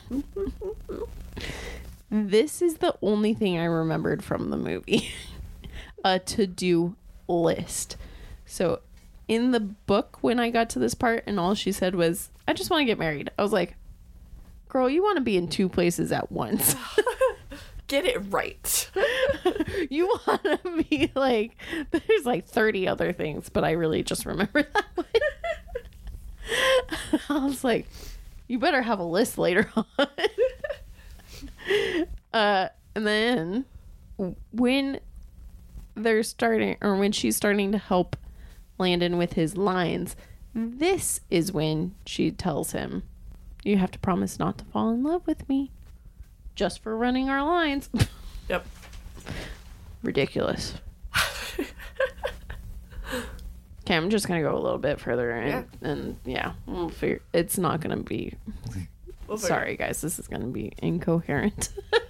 This is the only thing I remembered from the movie. A to-do list. So in the book, when I got to this part and all she said was, I just want to get married, I was like, girl, you want to be in two places at once. Get it right. You want to be like, there's like 30 other things, but I really just remember that one. I was like, you better have a list later on. And then when they're starting, or when she's starting to help Landon with his lines, this is when she tells him, you have to promise not to fall in love with me just for running our lines. Yep. Ridiculous. Okay, I'm just gonna go a little bit further, and we'll figure. It's not gonna be. Sorry, guys, this is gonna be incoherent.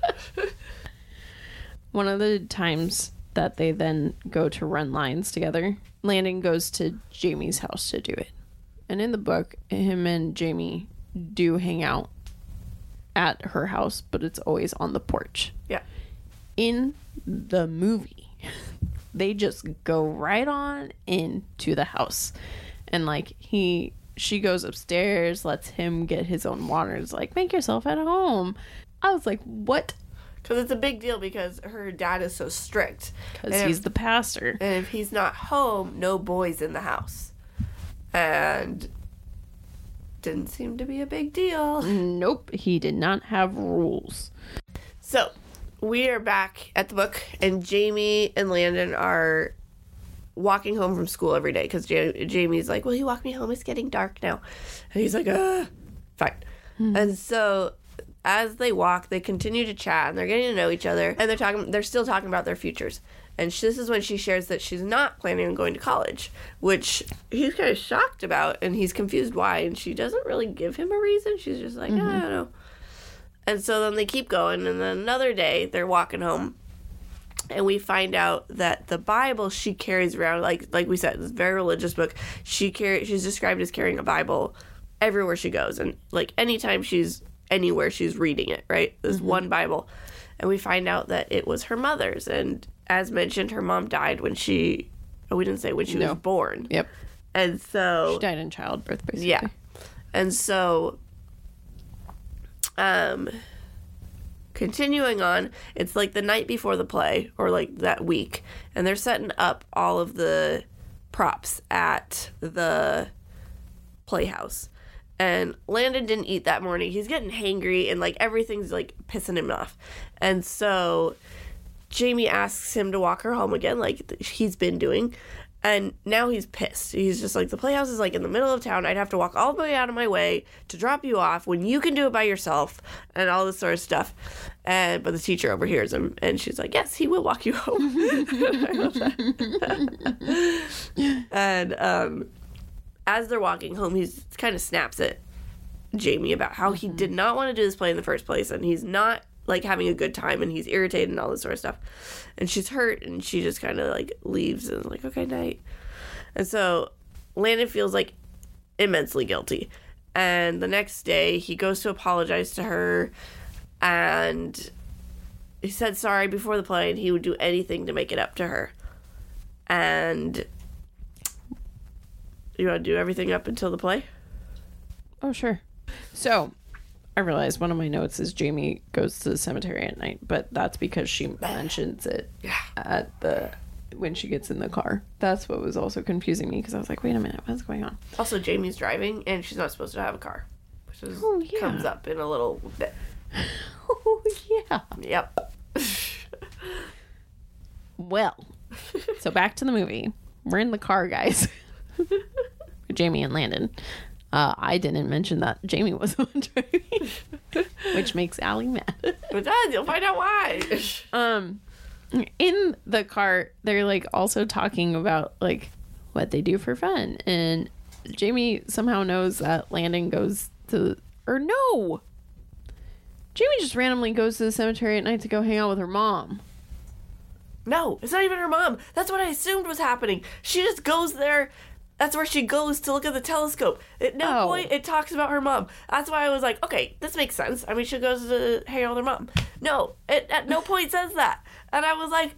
One of the times that they then go to run lines together, Landon goes to Jamie's house to do it, and in the book, him and Jamie do hang out at her house, but it's always on the porch. Yeah. In the movie, they just go right on into the house, and like she goes upstairs, lets him get his own water. It's like, make yourself at home. I was like, what? Because it's a big deal because her dad is so strict. Because he's the pastor. And if he's not home, no boys in the house. And didn't seem to be a big deal. Nope, he did not have rules. So, we are back at the book, and Jamie and Landon are walking home from school every day because Jamie's like, will you walk me home? It's getting dark now. And he's like, fine. And so as they walk, they continue to chat, and they're getting to know each other, and they're still talking about their futures. And this is when she shares that she's not planning on going to college, which he's kind of shocked about, and he's confused why, and she doesn't really give him a reason. She's just like, I don't know. And so then they keep going, and then another day they're walking home, and we find out that the Bible she carries around, like we said, it's a very religious book. She's described as carrying a Bible everywhere she goes, and like anytime she's anywhere she's reading it, right? This one Bible. And we find out that it was her mother's. And as mentioned, her mom died when she was born. Yep. And so... She died in childbirth, basically. Yeah. And so... continuing on, it's like the night before the play, or like that week, and they're setting up all of the props at the playhouse. And Landon didn't eat that morning. He's getting hangry, and like everything's like pissing him off. And so Jamie asks him to walk her home again, like he's been doing. And now he's pissed. He's just like, the playhouse is like in the middle of town. I'd have to walk all the way out of my way to drop you off when you can do it by yourself, and all this sort of stuff. But the teacher overhears him, and she's like, yes, he will walk you home. I love that. And as they're walking home, he's kind of snaps at Jamie about how he did not want to do this play in the first place, and he's not like having a good time, and he's irritated and all this sort of stuff. And she's hurt, and she just kind of like leaves and is like, okay, night. And so Landon feels like immensely guilty. And the next day he goes to apologize to her, and he said sorry before the play, and he would do anything to make it up to her. And you want to do everything up until the play? Oh, sure. So I realized one of my notes is Jamie goes to the cemetery at night, but that's because she mentions it when she gets in the car. That's what was also confusing me, because I was like, wait a minute, what's going on? Also, Jamie's driving, and she's not supposed to have a car, which is, comes up in a little bit. Oh, yeah. Yep. Well, so back to the movie. We're in the car, guys. Jamie and Landon. I didn't mention that Jamie was the one driving, which makes Allie mad. It does. You'll find out why. In the car, they're like also talking about like what they do for fun, and Jamie somehow knows that Landon goes to, or no, Jamie just randomly goes to the cemetery at night to go hang out with her mom. No, it's not even her mom. That's what I assumed was happening. She just goes there. That's where she goes to look at the telescope. At no point it talks about her mom. That's why I was like, okay, this makes sense. I mean, she goes to hang out with her mom. No, it at no point says that. And I was like,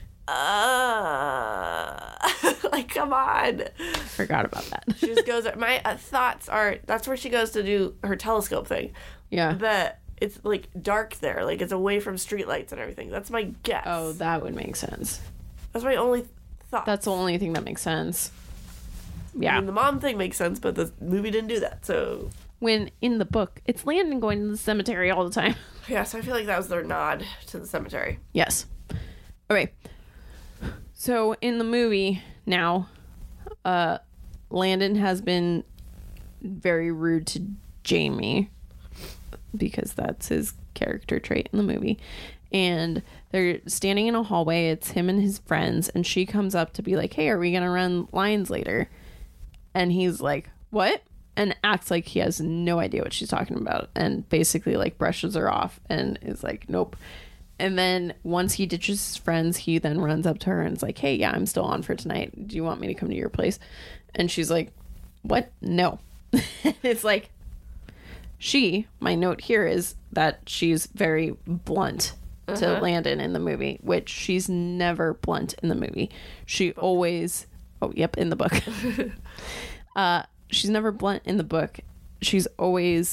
like, come on. Forgot about that. She just goes, my thoughts are, that's where she goes to do her telescope thing. Yeah. That it's like dark there. Like it's away from streetlights and everything. That's my guess. Oh, that would make sense. That's my only thought. That's the only thing that makes sense. Yeah. I mean, the mom thing makes sense, but the movie didn't do that, so... When in the book, it's Landon going to the cemetery all the time. Yeah, so I feel like that was their nod to the cemetery. Yes. Okay. So in the movie now, Landon has been very rude to Jamie, because that's his character trait in the movie. And they're standing in a hallway. It's him and his friends, and she comes up to be like, hey, are we going to run lines later? And he's like, what? And acts like he has no idea what she's talking about, and basically like brushes her off and is like, nope. And then once he ditches his friends, he then runs up to her and is like, hey, yeah, I'm still on for tonight. Do you want me to come to your place? And she's like, what? No. It's like, my note here is that she's very blunt to Landon in the movie, which she's never blunt in the movie. She always, in the book. She's never blunt in the book. She is always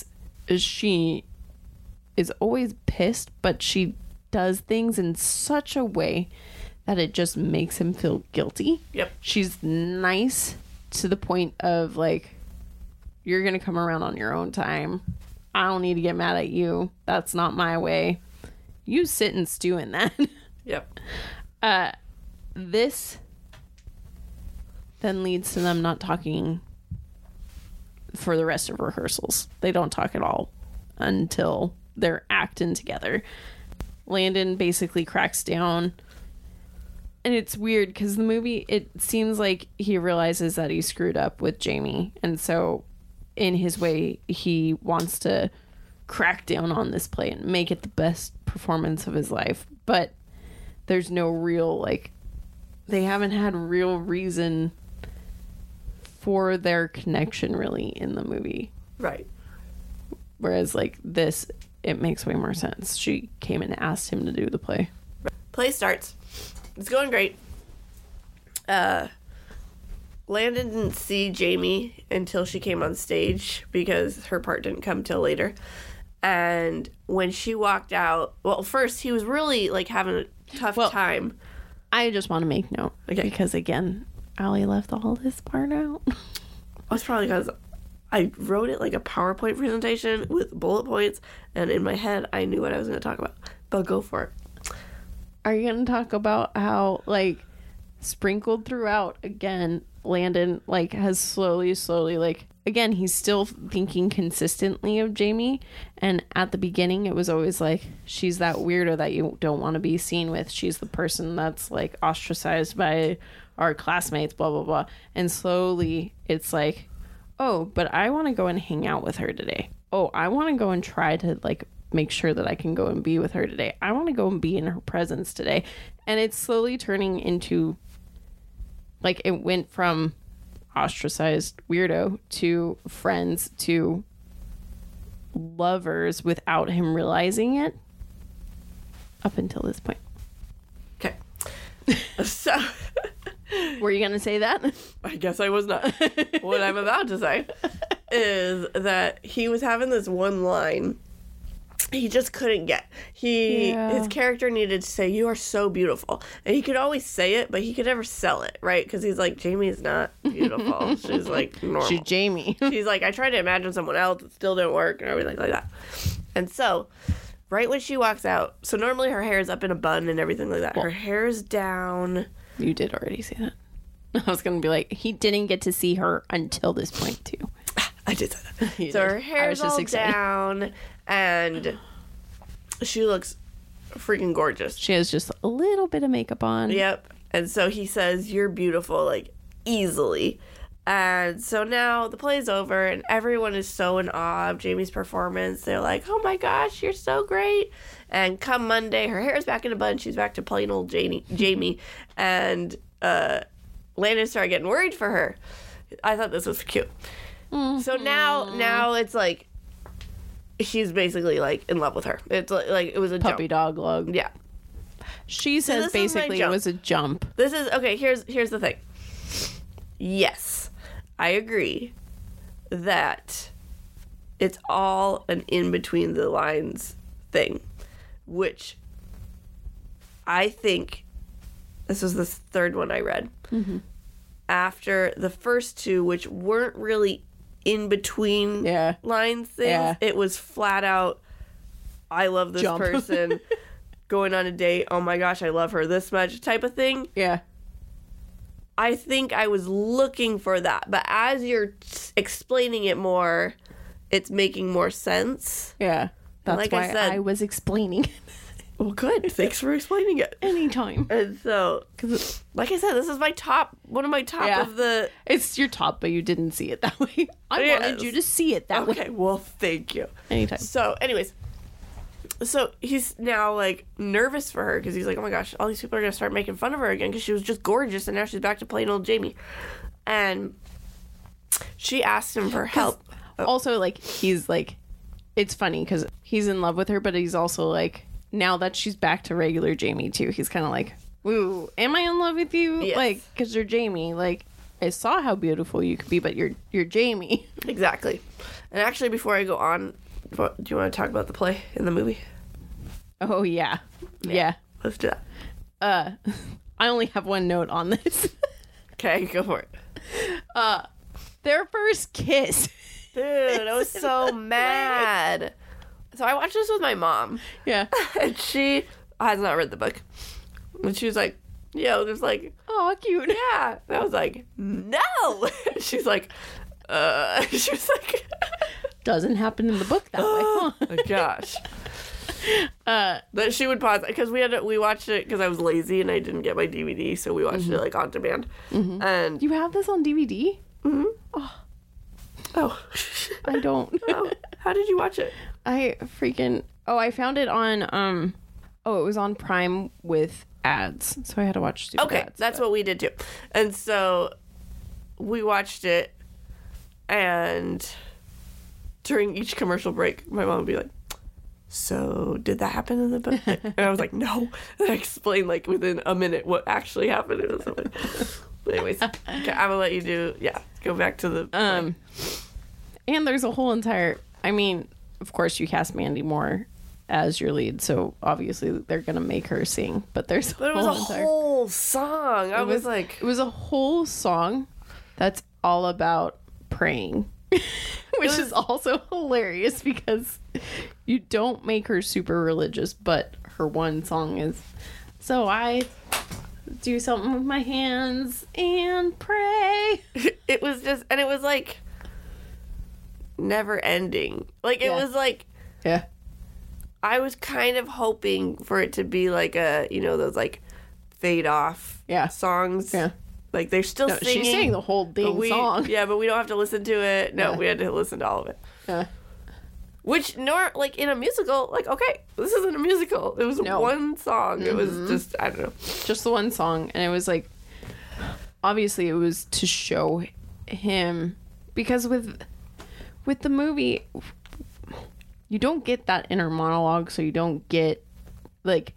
pissed, but she does things in such a way that it just makes him feel guilty. Yep. She's nice to the point of like, you're going to come around on your own time. I don't need to get mad at you. That's not my way. You sit and stew in that. Yep. This then leads to them not talking for the rest of rehearsals. They don't talk at all until they're acting together. Landon basically cracks down. And it's weird because the movie, it seems like he realizes that he screwed up with Jamie. And so in his way, he wants to crack down on this play and make it the best performance of his life. But there's no real, like, they haven't had real reason for their connection really in the movie. Right. Whereas like this, it makes way more sense. She came and asked him to do the play. Play starts. It's going great. Landon didn't see Jamie until she came on stage because her part didn't come till later. And when she walked out, well, first he was really like having a tough time. I just want to make note. Okay. Because again, Allie left all this part out. That's probably because I wrote it like a PowerPoint presentation with bullet points, and in my head I knew what I was going to talk about. But go for it. Are you going to talk about how, like, sprinkled throughout, again, Landon, like, has slowly, like, again, he's still thinking consistently of Jamie. And at the beginning, it was always like, she's that weirdo that you don't want to be seen with. She's the person that's, like, ostracized by our classmates, blah, blah, blah. And slowly, it's like, oh, but I want to go and hang out with her today. Oh, I want to go and try to, like, make sure that I can go and be with her today. I want to go and be in her presence today. And it's slowly turning into, like, it went from ostracized weirdo to friends to lovers without him realizing it up until this point. Okay. So, Were you going to say that? I guess I was not. What I'm about to say is that he was having this one line he just couldn't get. His character needed to say, "You are so beautiful," and he could always say it, but he could never sell it, right? Because he's like, Jamie is not beautiful. She's like normal. She's Jamie. She's like, I tried to imagine someone else, it still didn't work, and everything like that. And so, right when she walks out, so normally her hair is up in a bun and everything like that. Her hair's down. You did already say that. I was going to be like, he didn't get to see her until this point, too. I did say that. You So did. her I hair's was just all excited. down, and she looks freaking gorgeous. She has just a little bit of makeup on. Yep. And so he says, "You're beautiful," like, easily. And so now the play's over, and everyone is so in awe of Jamie's performance. They're like, "Oh my gosh, you're so great." And come Monday, her hair's back in a bun. She's back to plain old Jamie. And Landon started getting worried for her. I thought this was cute. Mm-hmm. So now it's like he's basically like in love with her. It's like it was a Puppy jump. dog lug. Yeah. She So says this is my basically it jump. was a jump. This is okay. Here's the thing. Yes, I agree that it's all an in between the lines thing, which I think this was the third one I read. Mm-hmm. After the first two, which weren't really in between lines things, Yeah. it was flat out, I love this Jump. person, going on a date, oh my gosh, I love her this much type of thing. Yeah. I think I was looking for that, but as you're explaining it more, it's making more sense. Yeah. That's like why I said- I was explaining it. Well, good. Thanks for explaining it. Anytime. And so, because like I said, this is one of my top Yeah. of the... It's your top, but you didn't see it that way. I Yes. wanted you to see it that Okay, way. well, thank you. Anytime. So, anyways, so he's now like nervous for her because he's like, oh my gosh, all these people are gonna start making fun of her again because she was just gorgeous and now she's back to plain old Jamie. And she asked him for help. Also, like, he's like, it's funny because he's in love with her, but he's also like, now that she's back to regular Jamie too, he's kind of like, ooh, am I in love with you? Yes. Like, because you're Jamie. Like, I saw how beautiful you could be, but you're Jamie. Exactly. And actually, before I go on, do you want to talk about the play in the movie? Oh yeah. Yeah. Let's do that. I only have one note on this. Okay, go for it. Their first kiss. Dude, I was so mad. So I watched this with my mom, Yeah. and she has not read the book. And she was like, yo, there's like, Oh, cute. yeah. And I was like, no. She's like, she was like, Doesn't happen in the book that way. Huh? oh my gosh. That she would pause because we watched it because I was lazy and I didn't get my DVD, so we watched it like on demand. And You have this on DVD? oh, I don't. oh, how did you watch it? I found it on it was on Prime with ads, so I had to watch stupid Okay, ads. that's what we did too. And so we watched it, and during each commercial break, my mom would be like, so did that happen in the book? And I was like, no. And I explained like within a minute what actually happened. It was so funny. But anyways, okay, I'm gonna let you go back to the and there's a whole entire, I mean, of course you cast Mandy Moore as your lead, so obviously they're gonna make her sing, but there's But it was whole song. I was like, it was a whole song that's all about praying. Which is also hilarious because you don't make her super religious, but her one song is, so I do something with my hands and pray. It was just, and it was like never ending. Like it was like, yeah. I was kind of hoping for it to be like a, you know, those like fade off songs. Yeah. Like they're still singing. She sang the whole dang song. Yeah, but we don't have to listen to it. No, we had to listen to all of it. Yeah. Which, like in a musical, like, okay, this isn't a musical. It was one song. It was just, I don't know. Just the one song. And it was like, obviously it was to show him, because with the movie, you don't get that inner monologue, so you don't get, like,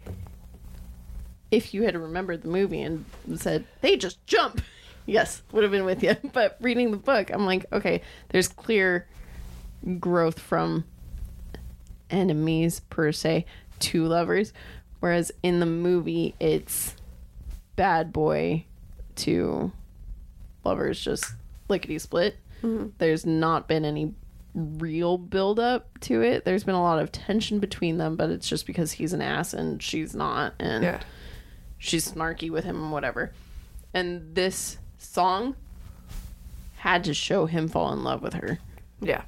if you had remembered the movie and said, they just jump, yes, would have been with you. But reading the book, I'm like, okay, there's clear growth from enemies, per se, to lovers. Whereas in the movie, it's bad boy to lovers, just lickety-split. Mm-hmm. There's not been any real build up to it. There's been a lot of tension between them, but it's just because he's an ass and she's not. And she's snarky with him and whatever. And this song had to show him fall in love with her. Yeah.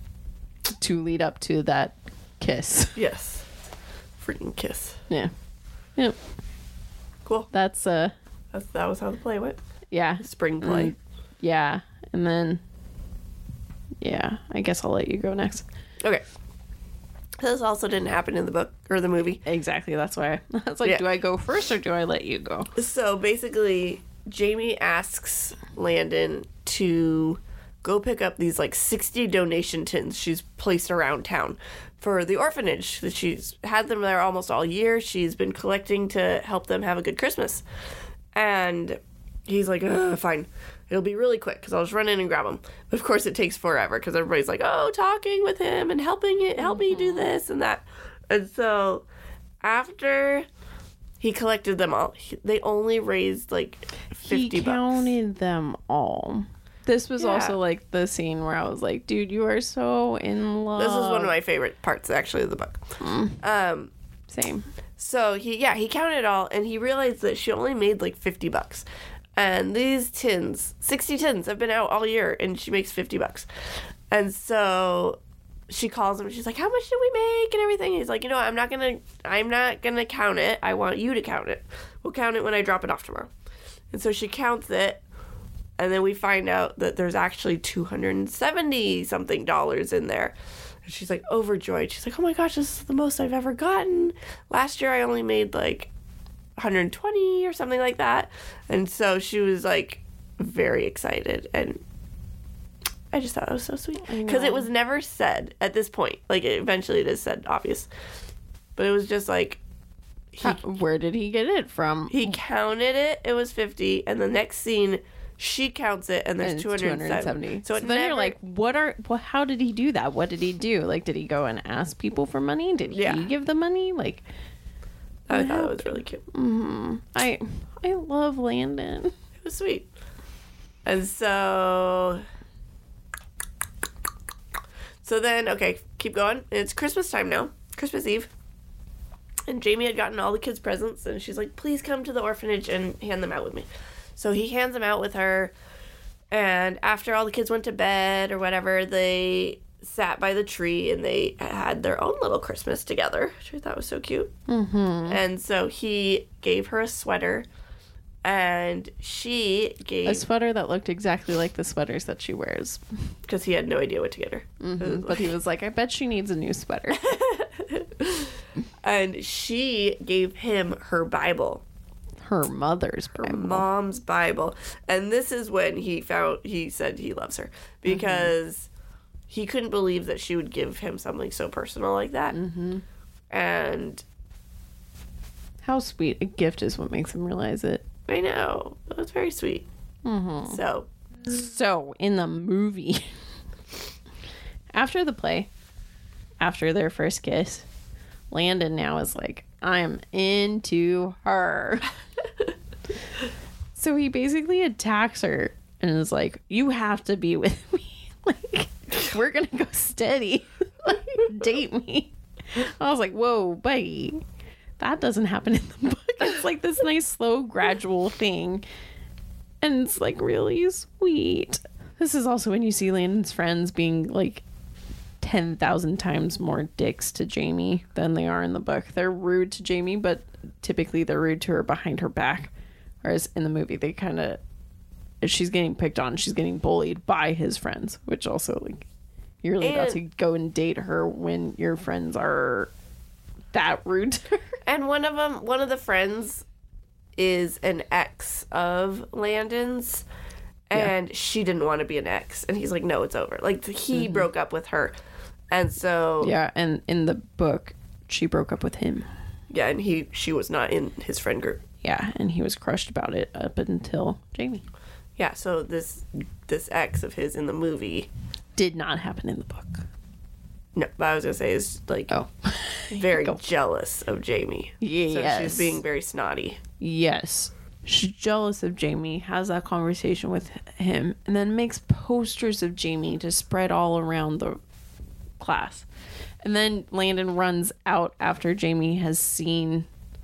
To lead up to that kiss. Yes. Freaking kiss. Yeah. Yep. Cool. That was how the play went. Yeah. Spring play. Yeah. And then, yeah, I guess I'll let you go next. Okay. This also didn't happen in the book or the movie. Exactly. That's why I was like, do I go first or do I let you go? So basically, Jamie asks Landon to go pick up these like 60 donation tins she's placed around town for the orphanage. That she's had them there almost all year. She's been collecting to help them have a good Christmas. And he's like, fine. It'll be really quick because I'll just run in and grab them. But of course it takes forever because everybody's like, oh, talking with him and help me do this and that. And so after he collected them all, they only raised like 50 bucks. He counted them all. This was also like the scene where I was like, dude, you are so in love. This is one of my favorite parts actually of the book. Same. So he counted it all and he realized that she only made like 50 bucks. And these tins, 60 tins, have been out all year, and she makes 50 bucks. And so she calls him, and she's like, how much did we make and everything? And he's like, I'm not gonna count it. I want you to count it. We'll count it when I drop it off tomorrow. And so she counts it, and then we find out that there's actually $270-something in there. And she's like overjoyed. She's like, oh my gosh, this is the most I've ever gotten. Last year I only made like 120 or something like that. And so she was like very excited, and I just thought it was so sweet because it was never said at this point. Like eventually it is said, obvious, but it was just like where did he get it from? He counted it. It was 50, and the next scene she counts it, and there's 270. So then you're like, how did he do that? What did he do? Like, did he go and ask people for money? Did he give the money? Like, I thought it was really cute. Mm-hmm. I love Landon. It was sweet. And so then, okay, keep going. It's Christmas time now. Christmas Eve. And Jamie had gotten all the kids' presents, and she's like, please come to the orphanage and hand them out with me. So he hands them out with her, and after all the kids went to bed or whatever, they sat by the tree and they had their own little Christmas together, which I thought was so cute. Mm-hmm. And so he gave her a sweater, and she gave a sweater that looked exactly like the sweaters that she wears, because he had no idea what to get her. Mm-hmm. But he was like, I bet she needs a new sweater. And she gave him her Bible. Her mother's Bible. Her mom's Bible. And this is when he said he loves her, because he couldn't believe that she would give him something so personal like that. Mm-hmm. And how sweet. A gift is what makes him realize it. I know. It was very sweet. Mm-hmm. So, in the movie, after the play, after their first kiss, Landon now is like, I'm into her. So he basically attacks her and is like, you have to be with me. Like, we're going to go steady. Like, date me. I was like, whoa, buddy. That doesn't happen in the book. It's like this nice, slow, gradual thing. And it's like really sweet. This is also when you see Landon's friends being like 10,000 times more dicks to Jamie than they are in the book. They're rude to Jamie, but typically they're rude to her behind her back. Whereas in the movie, they kind of, she's getting picked on, she's getting bullied by his friends, which also, like, you're really about to go and date her when your friends are that rude to her. And one of the friends is an ex of Landon's, and she didn't want to be an ex. And he's like, no, it's over. Like, he broke up with her. And so... Yeah, and in the book, she broke up with him. Yeah, and she was not in his friend group. Yeah, and he was crushed about it up until Jamie. Yeah, so this ex of his in the movie... Did not happen in the book. No, but I was going to say is, like, very jealous of Jamie. Yes. So she's being very snotty. Yes. She's jealous of Jamie, has that conversation with him, and then makes posters of Jamie to spread all around the class. And then Landon runs out after Jamie has seen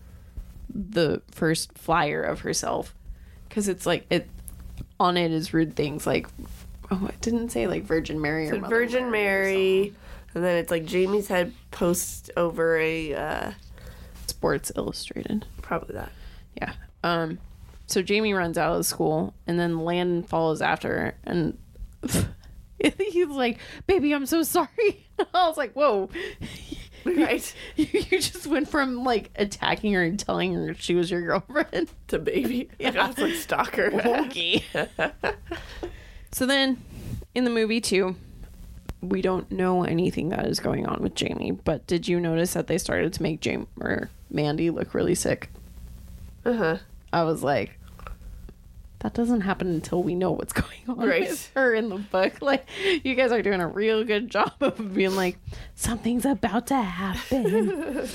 the first flyer of herself. Because it's like, on it is rude things like, oh, it didn't say like Virgin Mary or Mother Virgin Mary. And then it's like Jamie's head posts over a... Sports Illustrated. Probably that. Yeah. So Jamie runs out of the school, and then Landon follows after her, and he's like, baby, I'm so sorry. I was like, whoa. Right. You just went from, like, attacking her and telling her she was your girlfriend to baby. Yeah. That's like stalker. Okay. So then, in the movie, too, we don't know anything that is going on with Jamie, but did you notice that they started to make Mandy look really sick? Uh-huh. I was like, that doesn't happen until we know what's going on with her in the book. Like, you guys are doing a real good job of being like, something's about to happen.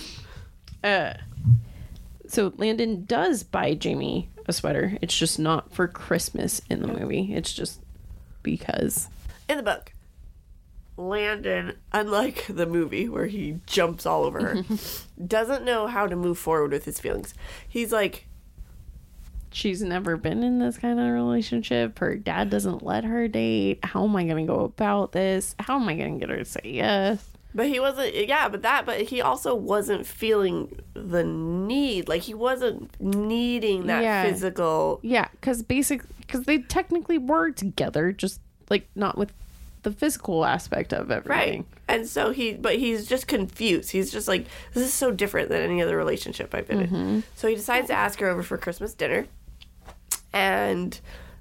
So Landon does buy Jamie a sweater. It's just not for Christmas in the movie. It's just because. In the book, Landon, unlike the movie where he jumps all over her, doesn't know how to move forward with his feelings. He's like, she's never been in this kind of relationship. Her dad doesn't let her date. How am I going to go about this? How am I going to get her to say yes? But he wasn't, but he also wasn't feeling the need. Like, he wasn't needing that physical. Yeah, because they technically were together, just, like, not with the physical aspect of everything. Right. And so he's just confused. He's just like, this is so different than any other relationship I've been in. So he decides to ask her over for Christmas dinner. And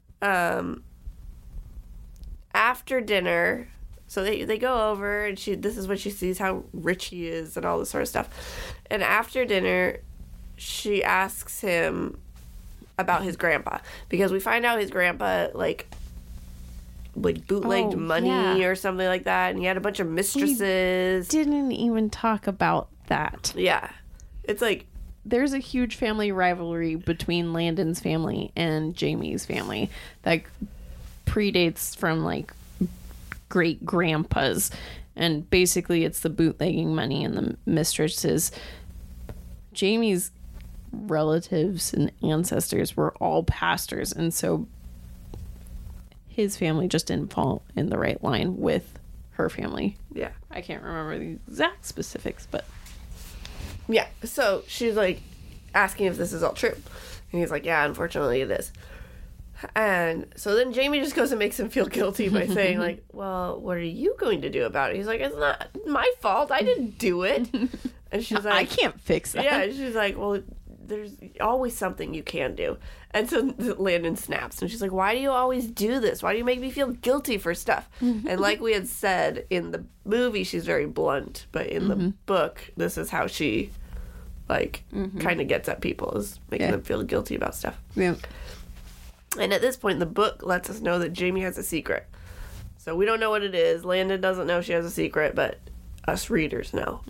after dinner, so they go over, and this is when she sees how rich he is and all this sort of stuff. And after dinner, she asks him about his grandpa, because we find out his grandpa like bootlegged money or something like that, and he had a bunch of mistresses. We didn't even talk about that. Yeah. It's like, there's a huge family rivalry between Landon's family and Jamie's family that predates from like great grandpas, and basically it's the bootlegging money and the mistresses. Jamie's relatives and ancestors were all pastors, and so his family just didn't fall in the right line with her family. Yeah. I can't remember the exact specifics, but yeah. So she's like asking if this is all true, and he's like, yeah, unfortunately it is. And so then Jamie just goes and makes him feel guilty by saying like, well, what are you going to do about it? He's like, it's not my fault, I didn't do it. And she's like, I can't fix that. Yeah, she's like, well, there's always something you can do. And so Landon snaps, and she's like, why do you always do this? Why do you make me feel guilty for stuff? And like we had said, in the movie, she's very blunt, but in the book, this is how she, like, kind of gets at people, is making them feel guilty about stuff. Yeah. And at this point, the book lets us know that Jamie has a secret. So we don't know what it is. Landon doesn't know she has a secret, but us readers know.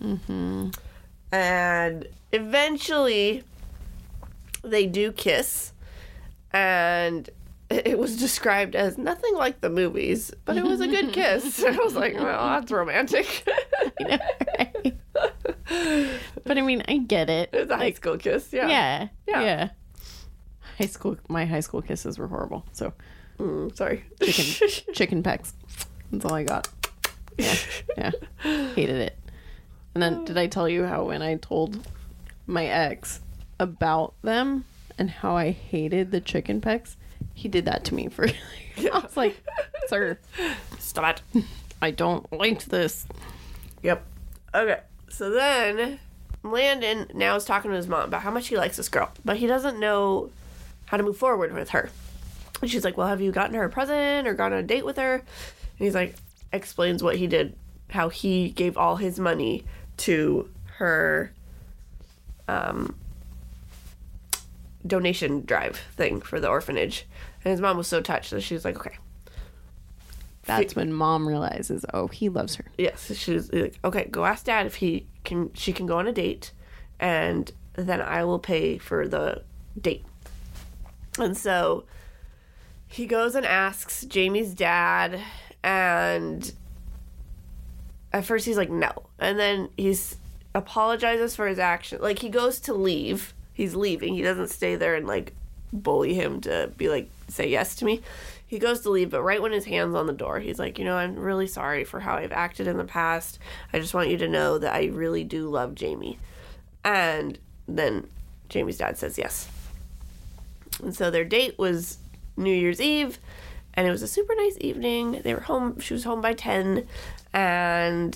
And eventually, they do kiss. And it was described as nothing like the movies, but it was a good kiss. I was like, well, that's romantic. I know, right? But I mean, I get it. It's a high school kiss, yeah. Yeah. My high school kisses were horrible. So Sorry. chicken pecks. That's all I got. Yeah. Hated it. And then did I tell you how when I told my ex about them and how I hated the chicken pecks, he did that to me for I was like, sir, Stop it. I don't like this. Yep. Okay. So then Landon now is talking to his mom about how much he likes this girl, but he doesn't know how to move forward with her. And she's like, well, have you gotten her a present or gone on a date with her? And he's like, explains what he did, how he gave all his money to her donation drive thing for the orphanage. And his mom was so touched that she was like, okay. That's when mom realizes, oh, he loves her. Yes, she was like, okay, go ask Dad if she can go on a date, and then I will pay for the date. And so he goes and asks Jamie's dad, and at first he's like, no. And then he's apologizes for his action. Like, he goes to leave. He's leaving. He doesn't stay there and, like, bully him to be like, say yes to me. He goes to leave, but right when his hand's on the door, he's like, I'm really sorry for how I've acted in the past. I just want you to know that I really do love Jamie. And then Jamie's dad says yes. And so their date was New Year's Eve, and it was a super nice evening. They were home. She was home by 10, and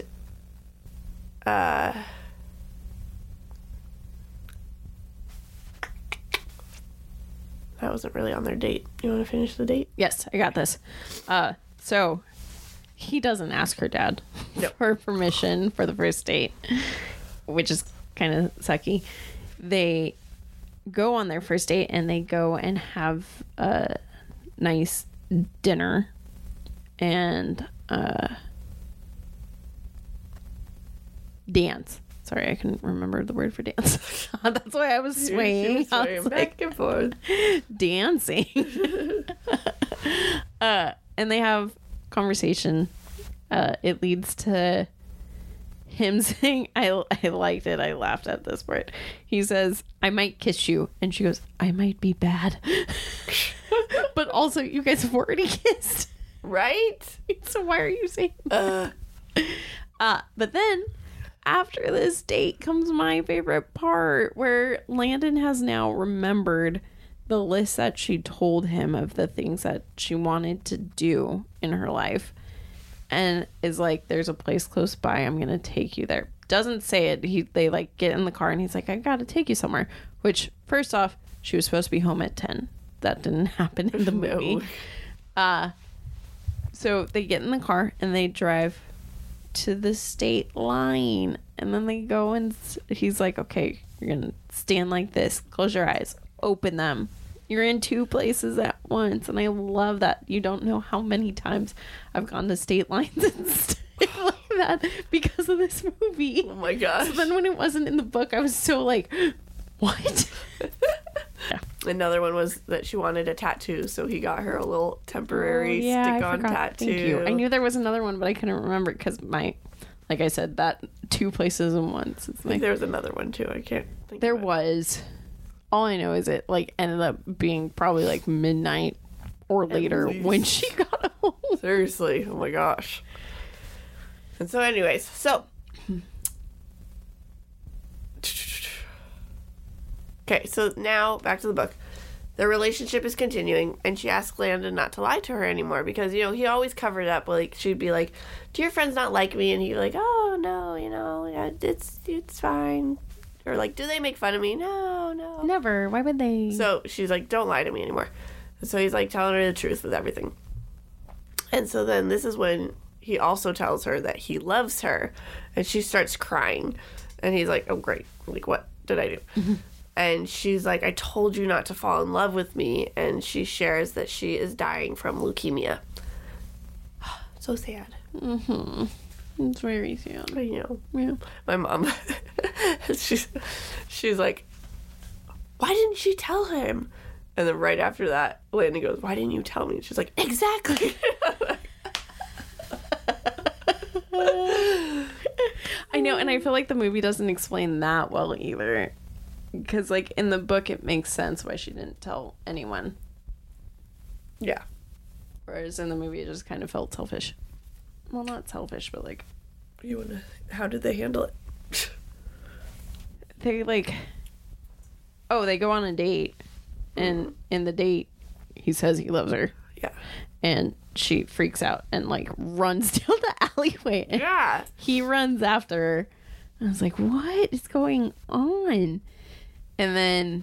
that wasn't really on their date. You want to finish the date? Yes, I got this. So he doesn't ask her dad for permission for the first date, which is kind of sucky. They go on their first date and they go and have a nice dinner and dance. Sorry, I couldn't remember the word for dance. That's why I was swaying. I was back and forth. Dancing. And they have conversation. It leads to him saying, I liked it. I laughed at this part. He says, I might kiss you. And she goes, I might be bad. But also, you guys have already kissed. Right? So why are you saying that? But then after this date comes my favorite part, where Landon has now remembered the list that she told him of the things that she wanted to do in her life, and is like, there's a place close by, I'm gonna take you there. Doesn't say it. They like get in the car and he's like, I gotta take you somewhere, which first off, she was supposed to be home at 10. That didn't happen in the movie. So they get in the car and they drive to the state line, and then they go and he's like, okay, you're gonna stand like this, close your eyes, open them, you're in two places at once. And I love that. You don't know how many times I've gone to state lines and stayed like that because of this movie. Oh my gosh. So then when it wasn't in the book, I was so like, what? Yeah. Another one was that she wanted a tattoo, so he got her a little temporary stick-on tattoo. Thank you. I knew there was another one, but I couldn't remember because like I said, that two places in once. It's I think there was another one too. I can't think there of it. was. All I know is it like ended up being probably like midnight or later when she got home. Seriously. Oh my gosh. And so anyways, okay, so now back to the book. Their relationship is continuing, and she asks Landon not to lie to her anymore because, he always covered up. Like, she'd be like, do your friends not like me? And he'd be like, oh, no, it's fine. Or like, do they make fun of me? No. Never. Why would they? So she's like, don't lie to me anymore. So he's like telling her the truth with everything. And so then this is when he also tells her that he loves her. And she starts crying. And he's like, oh, great. Like, what did I do? And she's like, I told you not to fall in love with me. And she shares that she is dying from leukemia. So sad. It's very sad. I know. Yeah. My mom, she's like, why didn't she tell him? And then right after that, Landon goes, why didn't you tell me? She's like, exactly. I know, and I feel like the movie doesn't explain that well either. Because, like, in the book, it makes sense why she didn't tell anyone. Yeah. Whereas in the movie, it just kind of felt selfish. Well, not selfish, but, like... How did they handle it? They, like... Oh, they go on a date. And in the date, he says he loves her. Yeah. And she freaks out and, like, runs down the alleyway. And Yeah. he runs after her. I was like, what is going on? And then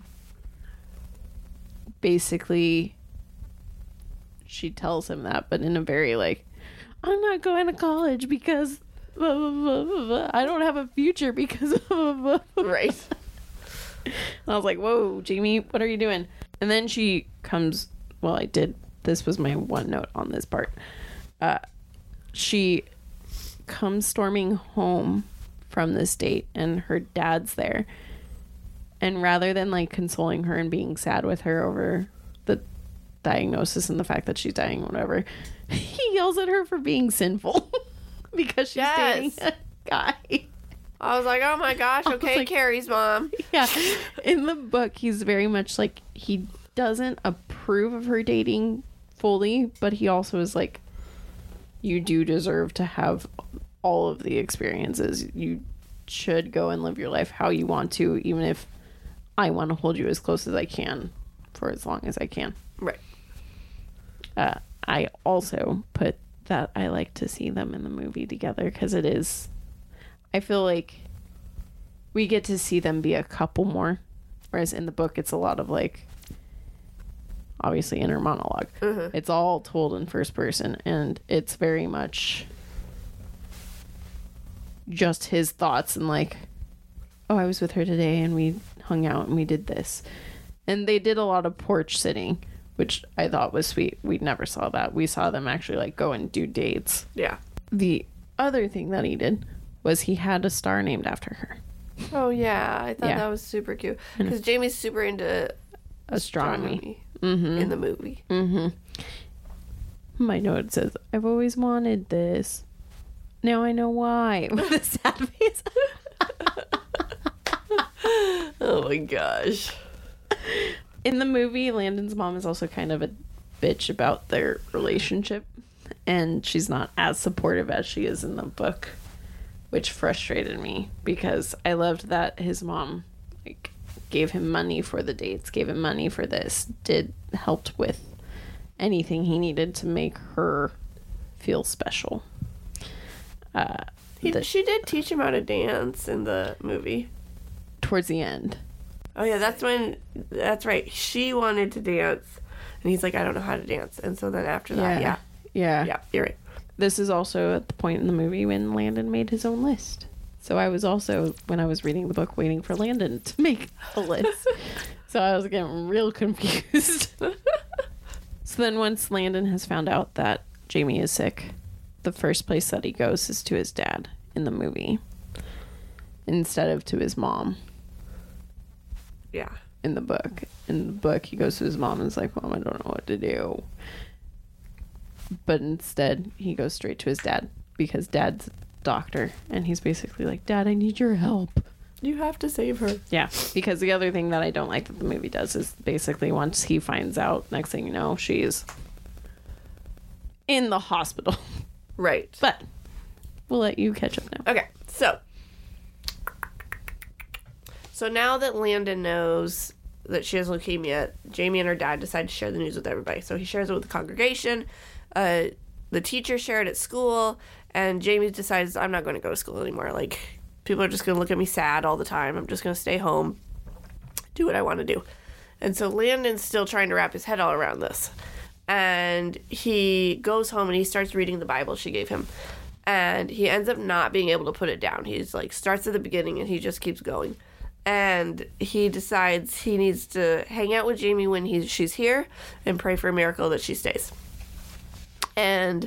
basically she tells him that, but in a very like, I'm not going to college because blah, blah, blah, blah, blah. I don't have a future because blah, blah, blah. Right. And I was like, whoa, Jamie, what are you doing? And then she comes, well, this was my one note on this part. She comes storming home from this date and her dad's there. And rather than like consoling her and being sad with her over the diagnosis and the fact that she's dying, whatever, he yells at her for being sinful because she's dating a guy. I was like, oh my gosh, okay, like, Carrie's mom. Yeah. In the book, he's very much like, he doesn't approve of her dating fully, but he also is like, you do deserve to have all of the experiences. You should go and live your life how you want to, even if I want to hold you as close as I can for as long as I can. Right. I also put that I like to see them in the movie together because it is, I feel like we get to see them be a couple more, whereas in the book it's a lot of like, obviously inner monologue. It's all told in first person and it's very much just his thoughts and like, oh, I was with her today and we hung out and we did this. And they did a lot of porch sitting, which I thought was sweet. We never saw that. We saw them actually like go and do dates. Yeah. The other thing that he did was he had a star named after her. Oh, yeah. I thought Yeah. that was super cute. Because Jamie's super into Astronomy. in the movie. My note says, I've always wanted this. Now I know why. With a sad face. Oh my gosh. In the movie, Landon's mom is also kind of a bitch about their relationship. And she's not as supportive as she is in the book, which frustrated me because I loved that his mom like gave him money for the dates, gave him money for this, helped with anything he needed to make her feel special. She did teach him how to dance in the movie. Towards the end. Oh yeah, that's right. She wanted to dance and he's like, I don't know how to dance. And so then after that, yeah, you're right. This is also at the point in the movie when Landon made his own list. So I was also, when I was reading the book, waiting for Landon to make a list. So I was getting real confused. So then once Landon has found out that Jamie is sick, the first place that he goes is to his dad in the movie instead of to his mom. Yeah. In the book. In the book, he goes to his mom and is like, Mom, I don't know what to do. But instead, he goes straight to his dad because dad's a doctor. And he's basically like, Dad, I need your help. You have to save her. Yeah, because the other thing that I don't like that the movie does is basically once he finds out, next thing you know, she's in the hospital. Right. But we'll let you catch up now. Okay, so now that Landon knows that she has leukemia, Jamie and her dad decide to share the news with everybody. So he shares it with the congregation. The teachers share it at school, and Jamie decides, I'm not going to go to school anymore. Like, People are just going to look at me sad all the time. I'm just going to stay home, do what I want to do. And so Landon's still trying to wrap his head all around this. And he goes home and he starts reading the Bible she gave him. And he ends up not being able to put it down. He's like, starts at the beginning and he just keeps going. And he decides he needs to hang out with Jamie when she's here and pray for a miracle that she stays. And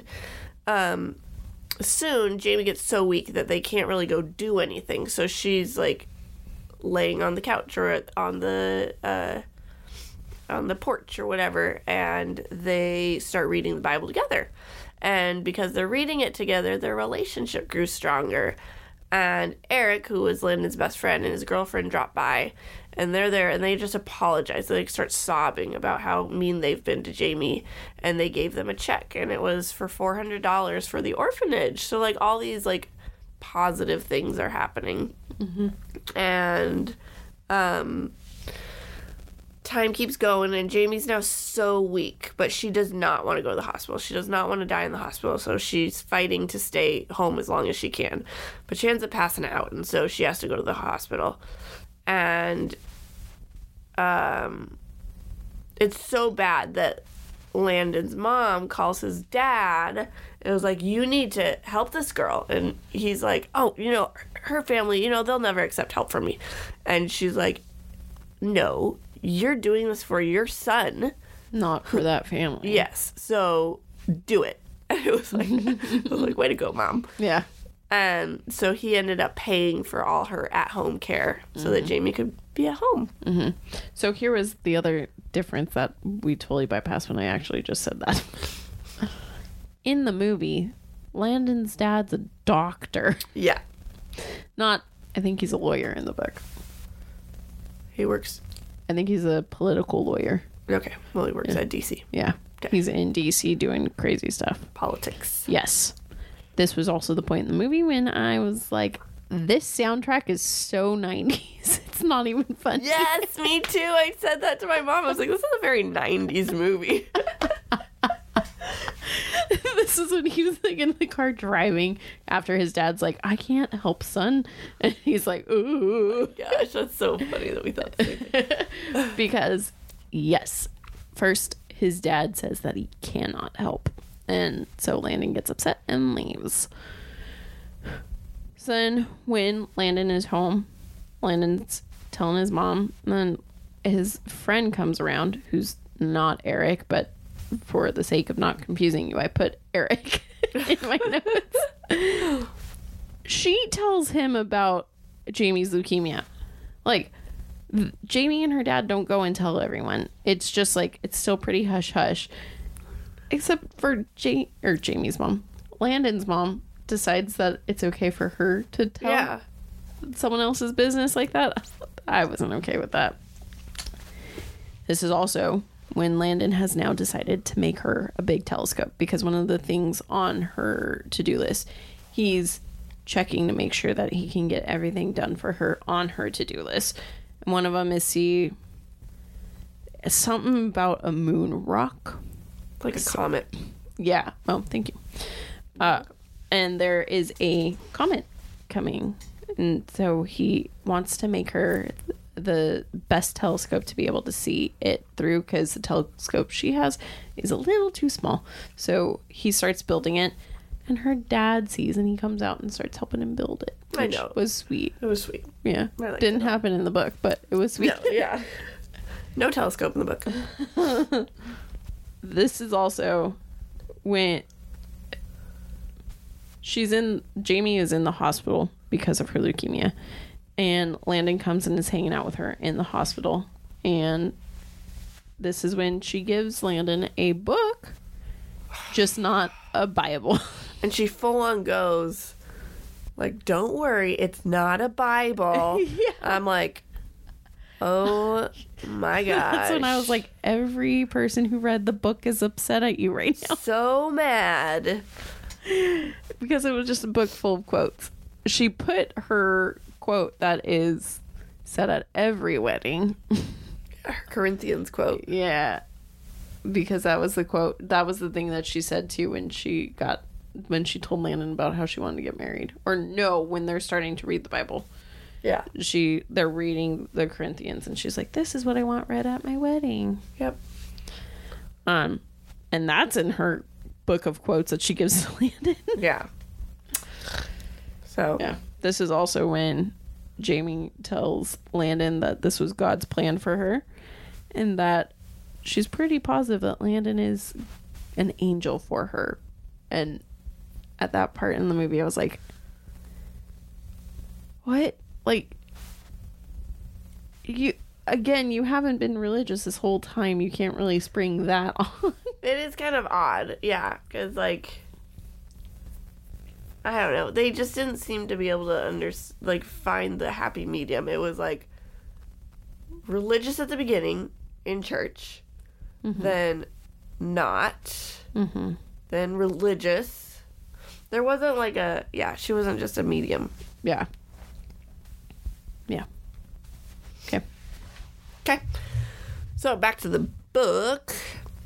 soon Jamie gets so weak that they can't really go do anything. So she's like laying on the couch or on the porch or whatever, and they start reading the Bible together. And because they're reading it together, their relationship grew stronger. And Eric, who was Landon's best friend, and his girlfriend drop by, and they're there, and they just apologize. They start sobbing about how mean they've been to Jamie, and they gave them a check, and it was for $400 for the orphanage. So, like, all these, like, positive things are happening. Mm-hmm. And, time keeps going, and Jamie's now so weak, but she does not want to go to the hospital. She does not want to die in the hospital, so she's fighting to stay home as long as she can. But she ends up passing out, and so she has to go to the hospital. And it's so bad that Landon's mom calls his dad and was like, you need to help this girl. And he's like, oh, her family, they'll never accept help from me. And she's like, no, you're doing this for your son, not for that family. Yes, so do it. And it was like, way to go, Mom. Yeah. And so he ended up paying for all her at-home care so that Jamie could be at home. Mm-hmm. So here was the other difference that we totally bypassed when I actually just said that. In the movie, Landon's dad's a doctor. Yeah. I think he's a lawyer in the book. He works. I think he's a political lawyer. Okay. Well, he works at DC. Yeah. Okay. He's in DC doing crazy stuff. Politics. Yes. This was also the point in the movie when I was like, this soundtrack is so 90s. It's not even funny. Yes, me too. I said that to my mom. I was like, this is a very 90s movie. This is when he was like in the car driving after his dad's like, I can't help, son. And he's like, ooh. Oh gosh, that's so funny that we thought the same thing. Because, yes, first his dad says that he cannot help. And so Landon gets upset and leaves. So then when Landon is home, Landon's telling his mom, and then his friend comes around, who's not Eric, but for the sake of not confusing you, I put Eric in my notes. She tells him about Jamie's leukemia. Like, Jamie and her dad don't go and tell everyone. It's just like, it's still pretty hush-hush. Except for Jamie's mom. Landon's mom decides that it's okay for her to tell someone else's business like that. I wasn't okay with that. This is also when Landon has now decided to make her a big telescope, because one of the things on her to-do list, he's checking to make sure that he can get everything done for her on her to-do list. And one of them is see something about a moon rock. Like a comet. Yeah. Oh, thank you. And there is a comet coming. And so he wants to make her the best telescope to be able to see it through, because the telescope she has is a little too small. So he starts building it, and her dad sees, and he comes out and starts helping him build it. I know. Was sweet. It was sweet. Yeah. Didn't happen in the book, but it was sweet. No, yeah. No telescope in the book. This is also when Jamie is in the hospital because of her leukemia, and Landon comes and is hanging out with her in the hospital, and this is when she gives Landon a book, just not a Bible. And she full on goes like, don't worry, it's not a Bible. Yeah. I'm like, oh my god. That's when I was like, every person who read the book is upset at you right now. So mad. Because it was just a book full of quotes. She put her quote that is said at every wedding. Her Corinthians quote. Yeah. Because that was the quote. That was the thing that she said too when she got when she told Landon about how she wanted to get married. Or no, when they're starting to read the Bible. Yeah. They're reading the Corinthians, and she's like, this is what I want read at my wedding. Yep. And that's in her book of quotes that she gives to Landon. Yeah. So. Yeah. This is also when Jamie tells Landon that this was God's plan for her, and that she's pretty positive that Landon is an angel for her. And at that part in the movie, I was like, what? Like, you haven't been religious this whole time. You can't really spring that on. It is kind of odd. Yeah. Because, like, I don't know. They just didn't seem to be able to find the happy medium. It was like religious at the beginning in church, then not, then religious. There wasn't like she wasn't just a medium. Yeah. Yeah. Okay. So back to the book.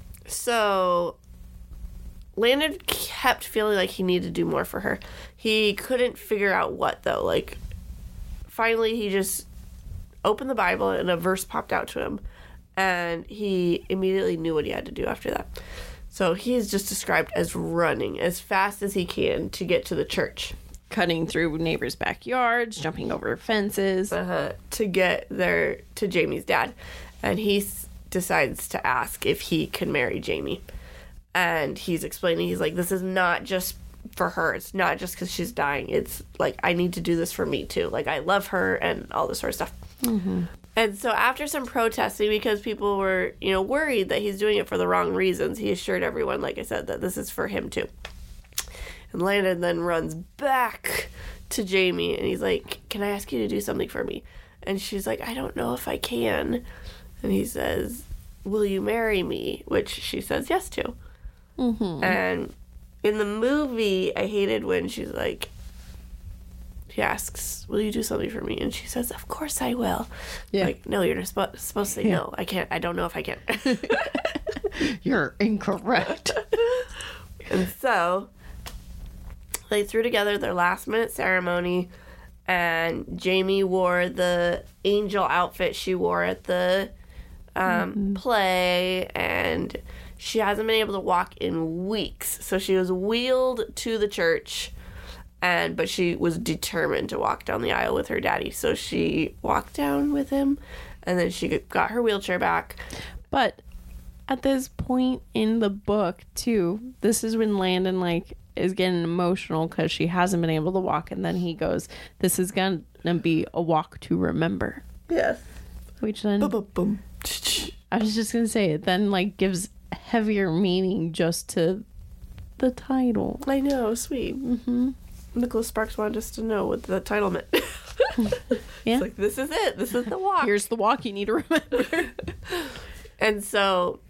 So Landon kept feeling like he needed to do more for her. He couldn't figure out what, though. Like, finally, he just opened the Bible and a verse popped out to him. And he immediately knew what he had to do after that. So he is just described as running as fast as he can to get to the church. Cutting through neighbors' backyards, jumping over fences. To get there to Jamie's dad. And he decides to ask if he can marry Jamie. And he's explaining, he's like, this is not just for her. It's not just because she's dying. It's like, I need to do this for me too. Like, I love her and all this sort of stuff. And so after some protesting, because people were, worried that he's doing it for the wrong reasons, he assured everyone, like I said, that this is for him too. And Landon then runs back to Jamie and he's like, can I ask you to do something for me? And she's like, I don't know if I can. And he says, will you marry me? Which she says yes to. And in the movie, I hated when she's like, he asks, will you do something for me? And she says, of course I will. Yeah. Like, no, you're supposed to say no. I can't. I don't know if I can. You're incorrect. And so they threw together their last minute ceremony, and Jamie wore the angel outfit she wore at the play, and she hasn't been able to walk in weeks. So she was wheeled to the church, but she was determined to walk down the aisle with her daddy. So she walked down with him, and then she got her wheelchair back. But at this point in the book, too, this is when Landon, is getting emotional because she hasn't been able to walk. And then he goes, this is going to be a walk to remember. Yes. Which then, Boom. I was just going to say, it then, gives heavier meaning just to the title. I know, sweet. Nicholas Sparks wanted us to know what the title meant. Yeah. It's like, this is it. This is the walk. Here's the walk you need to remember. And so,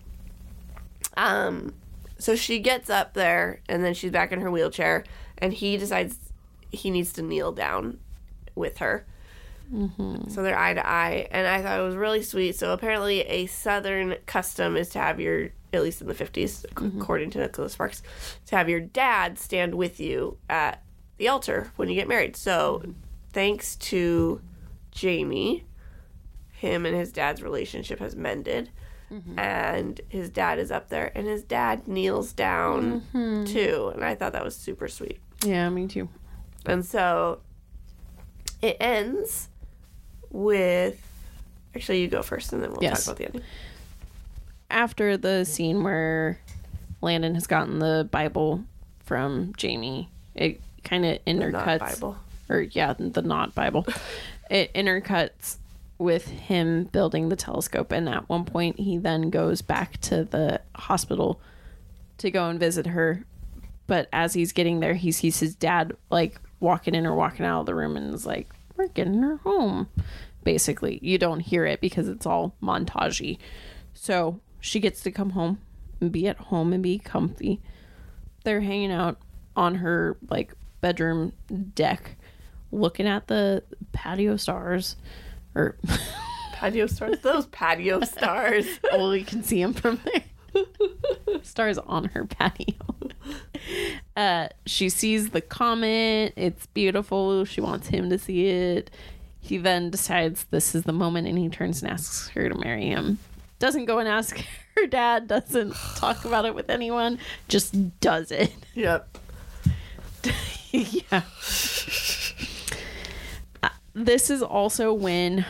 so she gets up there, and then she's back in her wheelchair, and he decides he needs to kneel down with her. So they're eye to eye, and I thought it was really sweet. So apparently a Southern custom is to have your, at least in the 50s, according to Nicholas Sparks, to have your dad stand with you at the altar when you get married. So thanks to Jamie, him and his dad's relationship has mended. And his dad is up there, and his dad kneels down too. And I thought that was super sweet. Yeah, me too. And so it ends with, actually, you go first, and then we'll talk about the ending. After the scene where Landon has gotten the Bible from Jamie, it kind of intercuts. The not Bible. The not Bible. It intercuts with him building the telescope, and at one point he then goes back to the hospital to go and visit her. But as he's getting there, he sees his dad walking in or walking out of the room, and is like, we're getting her home. Basically, you don't hear it because it's all montagey. So she gets to come home and be at home and be comfy. They're hanging out on her bedroom deck, looking at the patio stars. Or patio stars? Those patio stars. Well, you can see them from there. Stars on her patio. She sees the comet. It's beautiful. She wants him to see it. He then decides this is the moment, and he turns and asks her to marry him. Doesn't go and ask her dad. Doesn't talk about it with anyone. Just does it. Yep. Yeah. This is also when,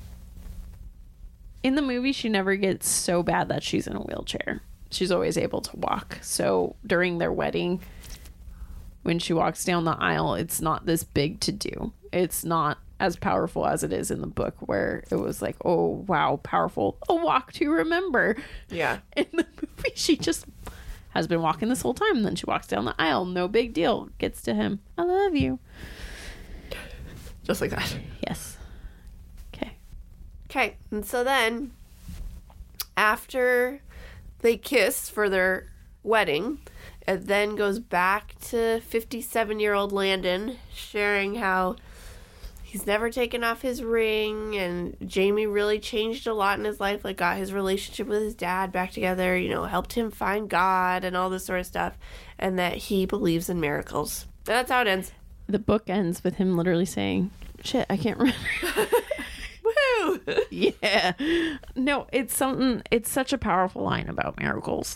in the movie, she never gets so bad that she's in a wheelchair. She's always able to walk. So during their wedding, when she walks down the aisle, it's not this big to do. It's not as powerful as it is in the book, where it was like, oh, wow, powerful. A walk to remember. Yeah. In the movie, she just has been walking this whole time. And then she walks down the aisle. No big deal. Gets to him. I love you. Just like that. Yes. Okay. Okay. And so then, after they kiss for their wedding, it then goes back to 57-year-old Landon sharing how he's never taken off his ring, and Jamie really changed a lot in his life, like got his relationship with his dad back together, you know, helped him find God and all this sort of stuff, and that he believes in miracles. And that's how it ends. The book ends with him literally saying, shit, I can't remember. Woo! Yeah. No, it's such a powerful line about miracles.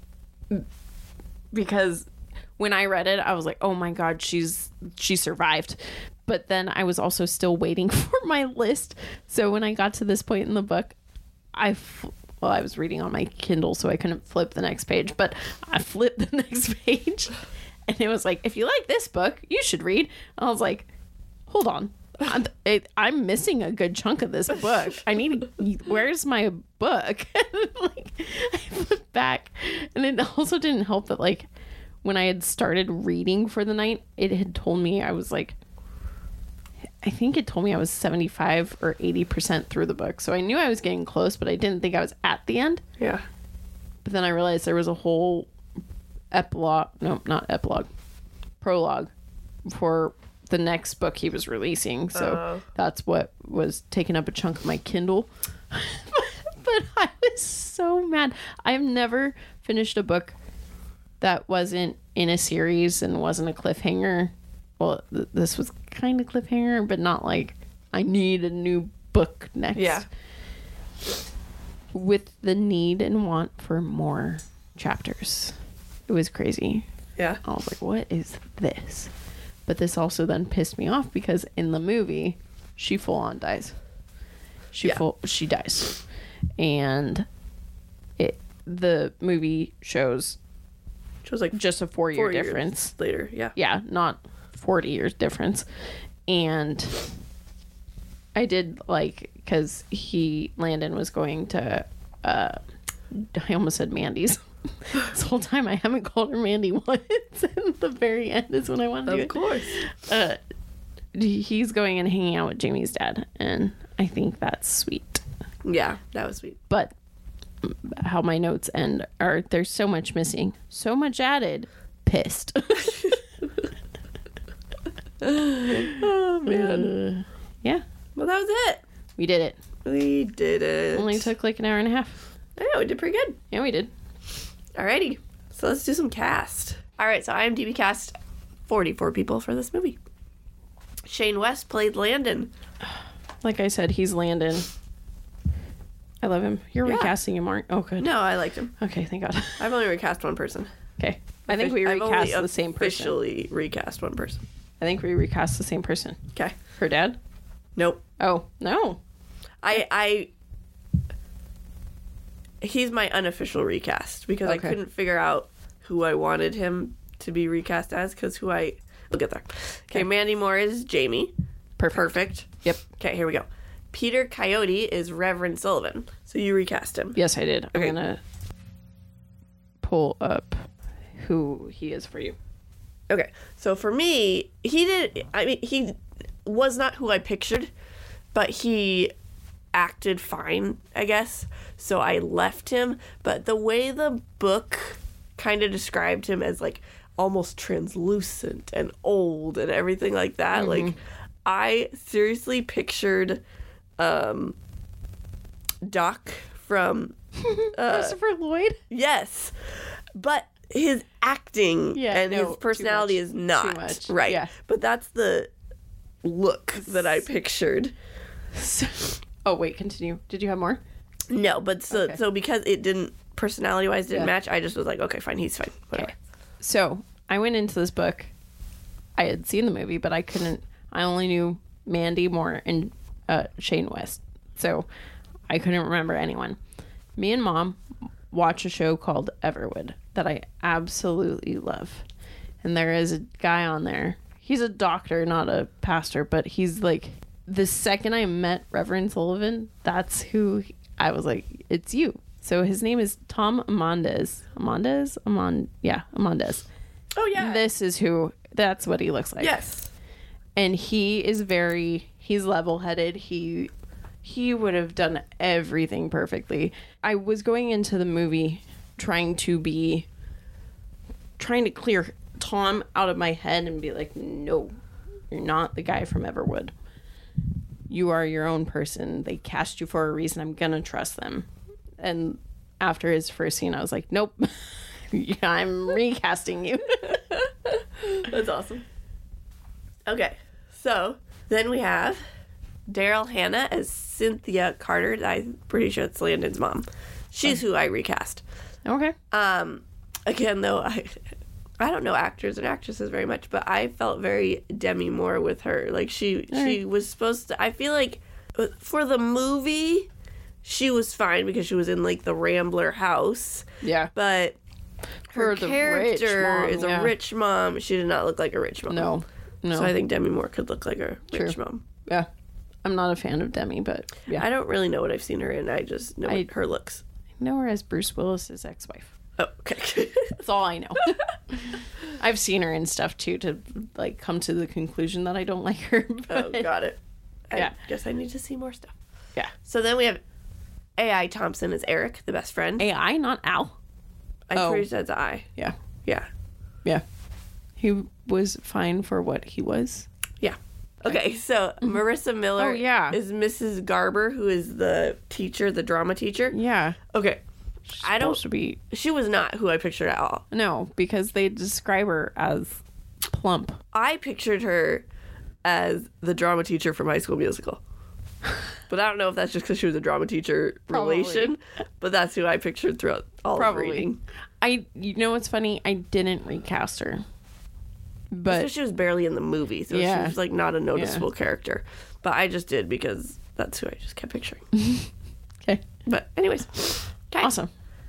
Because when I read it, I was like, oh my God, she survived. But then I was also still waiting for my list. So when I got to this point in the book, I was reading on my Kindle, so I couldn't flip the next page, but I flipped the next page. And it was like, if you like this book, you should read. I was like, hold on. I'm missing a good chunk of this book. Where's my book? Like, I flipped back. And it also didn't help that, like, when I had started reading for the night, it had told me I was like, I think it told me I was 75 or 80% through the book. So I knew I was getting close, but I didn't think I was at the end. Yeah. But then I realized there was a whole prologue for the next book he was releasing. So that's what was taking up a chunk of my Kindle. But I was so mad. I've never finished a book that wasn't in a series and wasn't a cliffhanger. Well, this was kind of cliffhanger, but not like I need a new book next. Yeah. With the need and want for more chapters. It was crazy. Yeah. I was like, what is this? But this also then pissed me off because in the movie, she full on dies. She dies. And the movie shows like just a 4-year difference later. Yeah. Yeah, not 40 years difference. And I did like, because Landon was going to I almost said Mandy's. This whole time I haven't called her Mandy once, and the very end is when I wanted to do it. Of course. He's going and hanging out with Jamie's dad, and I think that's sweet. Yeah, that was sweet. But how my notes end are, there's so much missing, so much added. Pissed. Oh man. Yeah. Well, that was it. We did it. We did it. Only took like an hour and a half. I know, we did pretty good. Yeah, we did. Alrighty. So let's do some cast. Alright, so IMDb cast 44 people for this movie. Shane West played Landon. Like I said, he's Landon. I love him. You're recasting him, aren't? Oh, good. No, I liked him. Okay, thank God. I've only recast one person. Okay. I think we recast the same person. Officially recast one person. I think we recast the same person. Okay. Her dad? Nope. Oh, no. He's my unofficial recast because I couldn't figure out who I wanted him to be recast as we'll get there. Okay, Mandy Moore is Jamie. Perfect. Yep. Okay, here we go. Peter Coyote is Reverend Sullivan. So you recast him. Yes, I did. Okay. I'm going to pull up who he is for you. Okay, so for me, he was not who I pictured, but he acted fine, I guess. So I left him, but the way the book kind of described him as like almost translucent and old and everything like that, like I seriously pictured Doc from Christopher Lloyd? Yes. But his acting Yeah, and no, his personality too is not much. right. Yeah. But that's the look that I pictured. Oh, wait, continue. Did you have more? No, but so because it didn't personality wise didn't Yeah. match, I just was like, okay, fine, he's fine. Whatever. Okay. So I went into this book. I had seen the movie, but I only knew Mandy Moore and Shane West. So I couldn't remember anyone. Me and Mom watch a show called Everwood that I absolutely love. And there is a guy on there. He's a doctor, not a pastor, but he's like, the second I met Reverend Sullivan, that's who I was like, it's you. So his name is Tom Amandes. Amandes? Oh yeah. That's what he looks like. Yes. And he's level-headed. He would have done everything perfectly. I was going into the movie trying to clear Tom out of my head and be like, no, you're not the guy from Everwood. You are your own person. They cast you for a reason. I'm gonna trust them. And after his first scene, I was like, nope. I'm recasting you. That's awesome. Okay, so then we have Daryl Hannah as Cynthia Carter. I'm pretty sure it's Landon's mom. She's who I recast. Okay. Again, though, I don't know actors and actresses very much, but I felt very Demi Moore with her. Like she was supposed to. I feel like for the movie, she was fine because she was in like the Rambler house. Yeah. But her the character rich mom, is a rich mom. She did not look like a rich mom. No. So I think Demi Moore could look like a rich mom. Yeah. I'm not a fan of Demi, but yeah. I don't really know what I've seen her in. I just know what her looks. I know her as Bruce Willis's ex-wife. Oh, okay. That's all I know. I've seen her in stuff too to like come to the conclusion that I don't like her. Oh, got it. Yeah. I guess I need to see more stuff. Yeah. So then we have A.I. Thompson as Eric, the best friend. AI, not Al. I'm pretty sure it's I. Yeah. Yeah. Yeah. He was fine for what he was. Yeah. Okay, so Marissa Miller is Mrs. Garber, who is the teacher, the drama teacher. Yeah. Okay. I don't. Supposed to be. She was not who I pictured at all. No, because they describe her as plump. I pictured her as the drama teacher from High School Musical. But I don't know if that's just because she was a drama teacher relation, but that's who I pictured throughout all of reading. You know what's funny? I didn't recast her. But because she was barely in the movie, so she was like not a noticeable character. But I just did because that's who I just kept picturing. Okay. But anyways, okay. Awesome.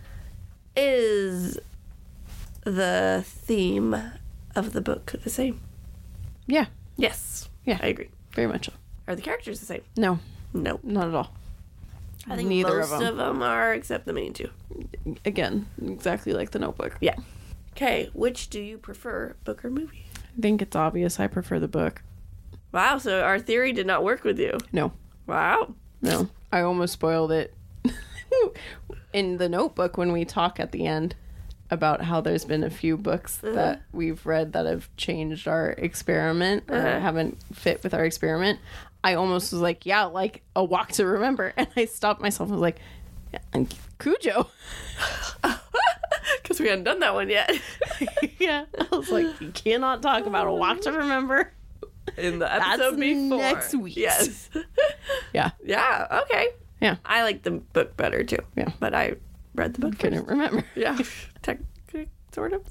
Is the theme of the book the same? Yeah. Yes. Yeah. I agree. Very much so. Are the characters the same? No. No. Not at all. I think neither most of them are, except the main two. Again, exactly like the Notebook. Yeah. Okay, which do you prefer, book or movie? I think it's obvious I prefer the book. Wow, so our theory did not work with you. No. Wow. No. I almost spoiled it in the Notebook when we talk at the end about how there's been a few books that we've read that have changed our experiment or haven't fit with our experiment. I almost was like, yeah, like A Walk to Remember. And I stopped myself and was like, yeah, and Cujo. Because we hadn't done that one yet. Yeah. I was like, you cannot talk about A Walk to Remember In the episode before. next week. Yes. Yeah. Yeah, okay. Yeah. I like the book better, too. Yeah. But I read the book Couldn't first. remember. Yeah. Technically, sort of.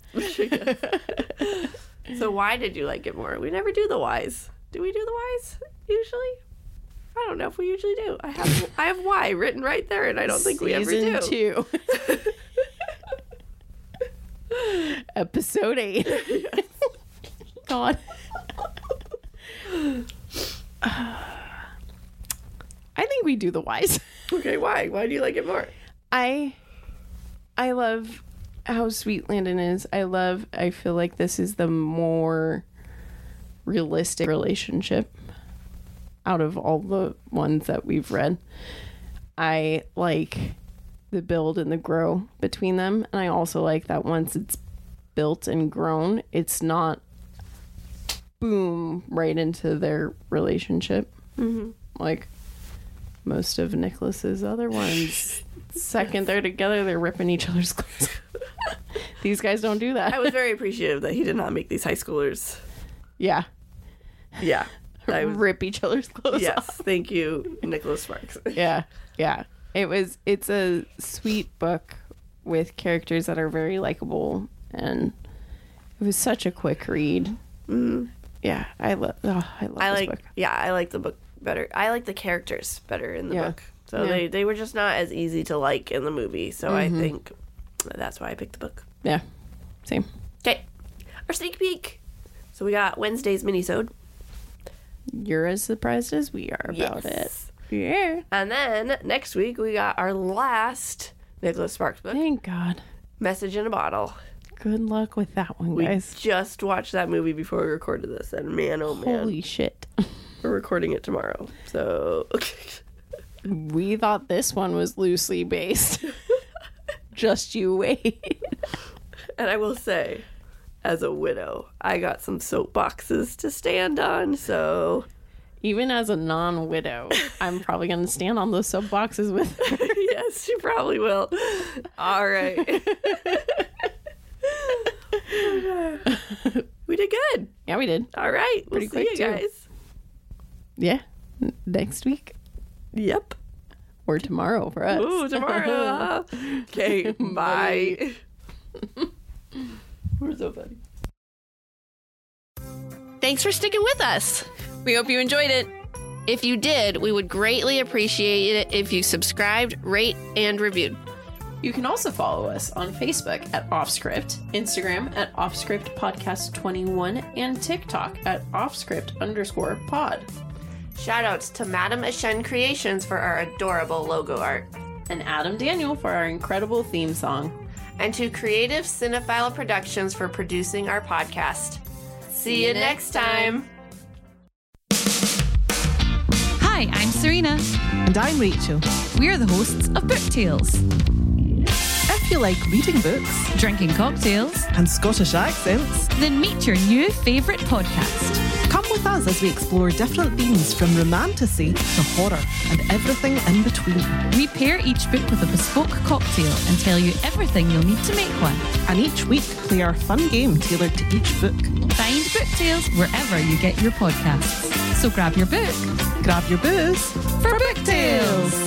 So why did you like it more? We never do the whys. Do we do the whys usually? I don't know if we usually do. I have why written right there, and I don't think we ever do. Season 2. Episode 8. God. I think we do the whys. Okay, why? Why do you like it more? I love how sweet Landon is. I feel like this is the more realistic relationship out of all the ones that we've read. I like the build and the grow between them, and I also like that once it's built and grown, it's not boom right into their relationship. Mm-hmm. Like most of Nicholas's other ones. Second they're together, they're ripping each other's clothes. These guys don't do that. I was very appreciative that he did not make these high schoolers. Yeah. Yeah. Rip each other's clothes Yes. off. Thank you, Nicholas Sparks. Yeah. It's a sweet book with characters that are very likable, and it was such a quick read. Yeah, I love this book. Yeah, I like the book better. I like the characters better in the Yeah. book. So Yeah. they were just not as easy to like in the movie. So I think that's why I picked the book. Yeah, same. Okay, our sneak peek. So we got Wednesday's minisode. You're as surprised as we are about it. Yeah. And then next week we got our last Nicholas Sparks book, Thank God. Message in a Bottle. Good luck with that one, We guys. just watched that movie before we recorded this, and man, oh man, Holy shit. we're recording it tomorrow. So We thought this one was loosely based. Just you wait. and I will say, as a widow, I got some soapboxes to stand on. So Even as a non-widow, I'm probably going to stand on those soapboxes with her. yes, you probably will. All right. We did good. Yeah, we did. All right. We'll Pretty see quick, you too. guys. Yeah. Next week. Yep. Or tomorrow for us. Ooh, tomorrow. Okay, bye. We're so funny. Thanks for sticking with us. We hope you enjoyed it. If you did, we would greatly appreciate it if you subscribed, rate, and reviewed. You can also follow us on Facebook at Offscript, Instagram at Offscript Podcast 21, and TikTok at Offscript_pod. Shoutouts to Madame Ashen Creations for our adorable logo art. And Adam Daniel for our incredible theme song. And to Creative Cinephile Productions for producing our podcast. See you next time. Hi, I'm Serena. And I'm Rachel. We're the hosts of Book Tales. If you like reading books Drinking cocktails, and Scottish accents, then meet your new favourite podcast. come with us as we explore different themes from romantasy to horror and everything in between. We pair each book with a bespoke cocktail and tell you everything you'll need to make one. And each week play our fun game tailored to each book. Find Book Tales wherever you get your podcasts. So grab your book Grab your booze for Book Tales.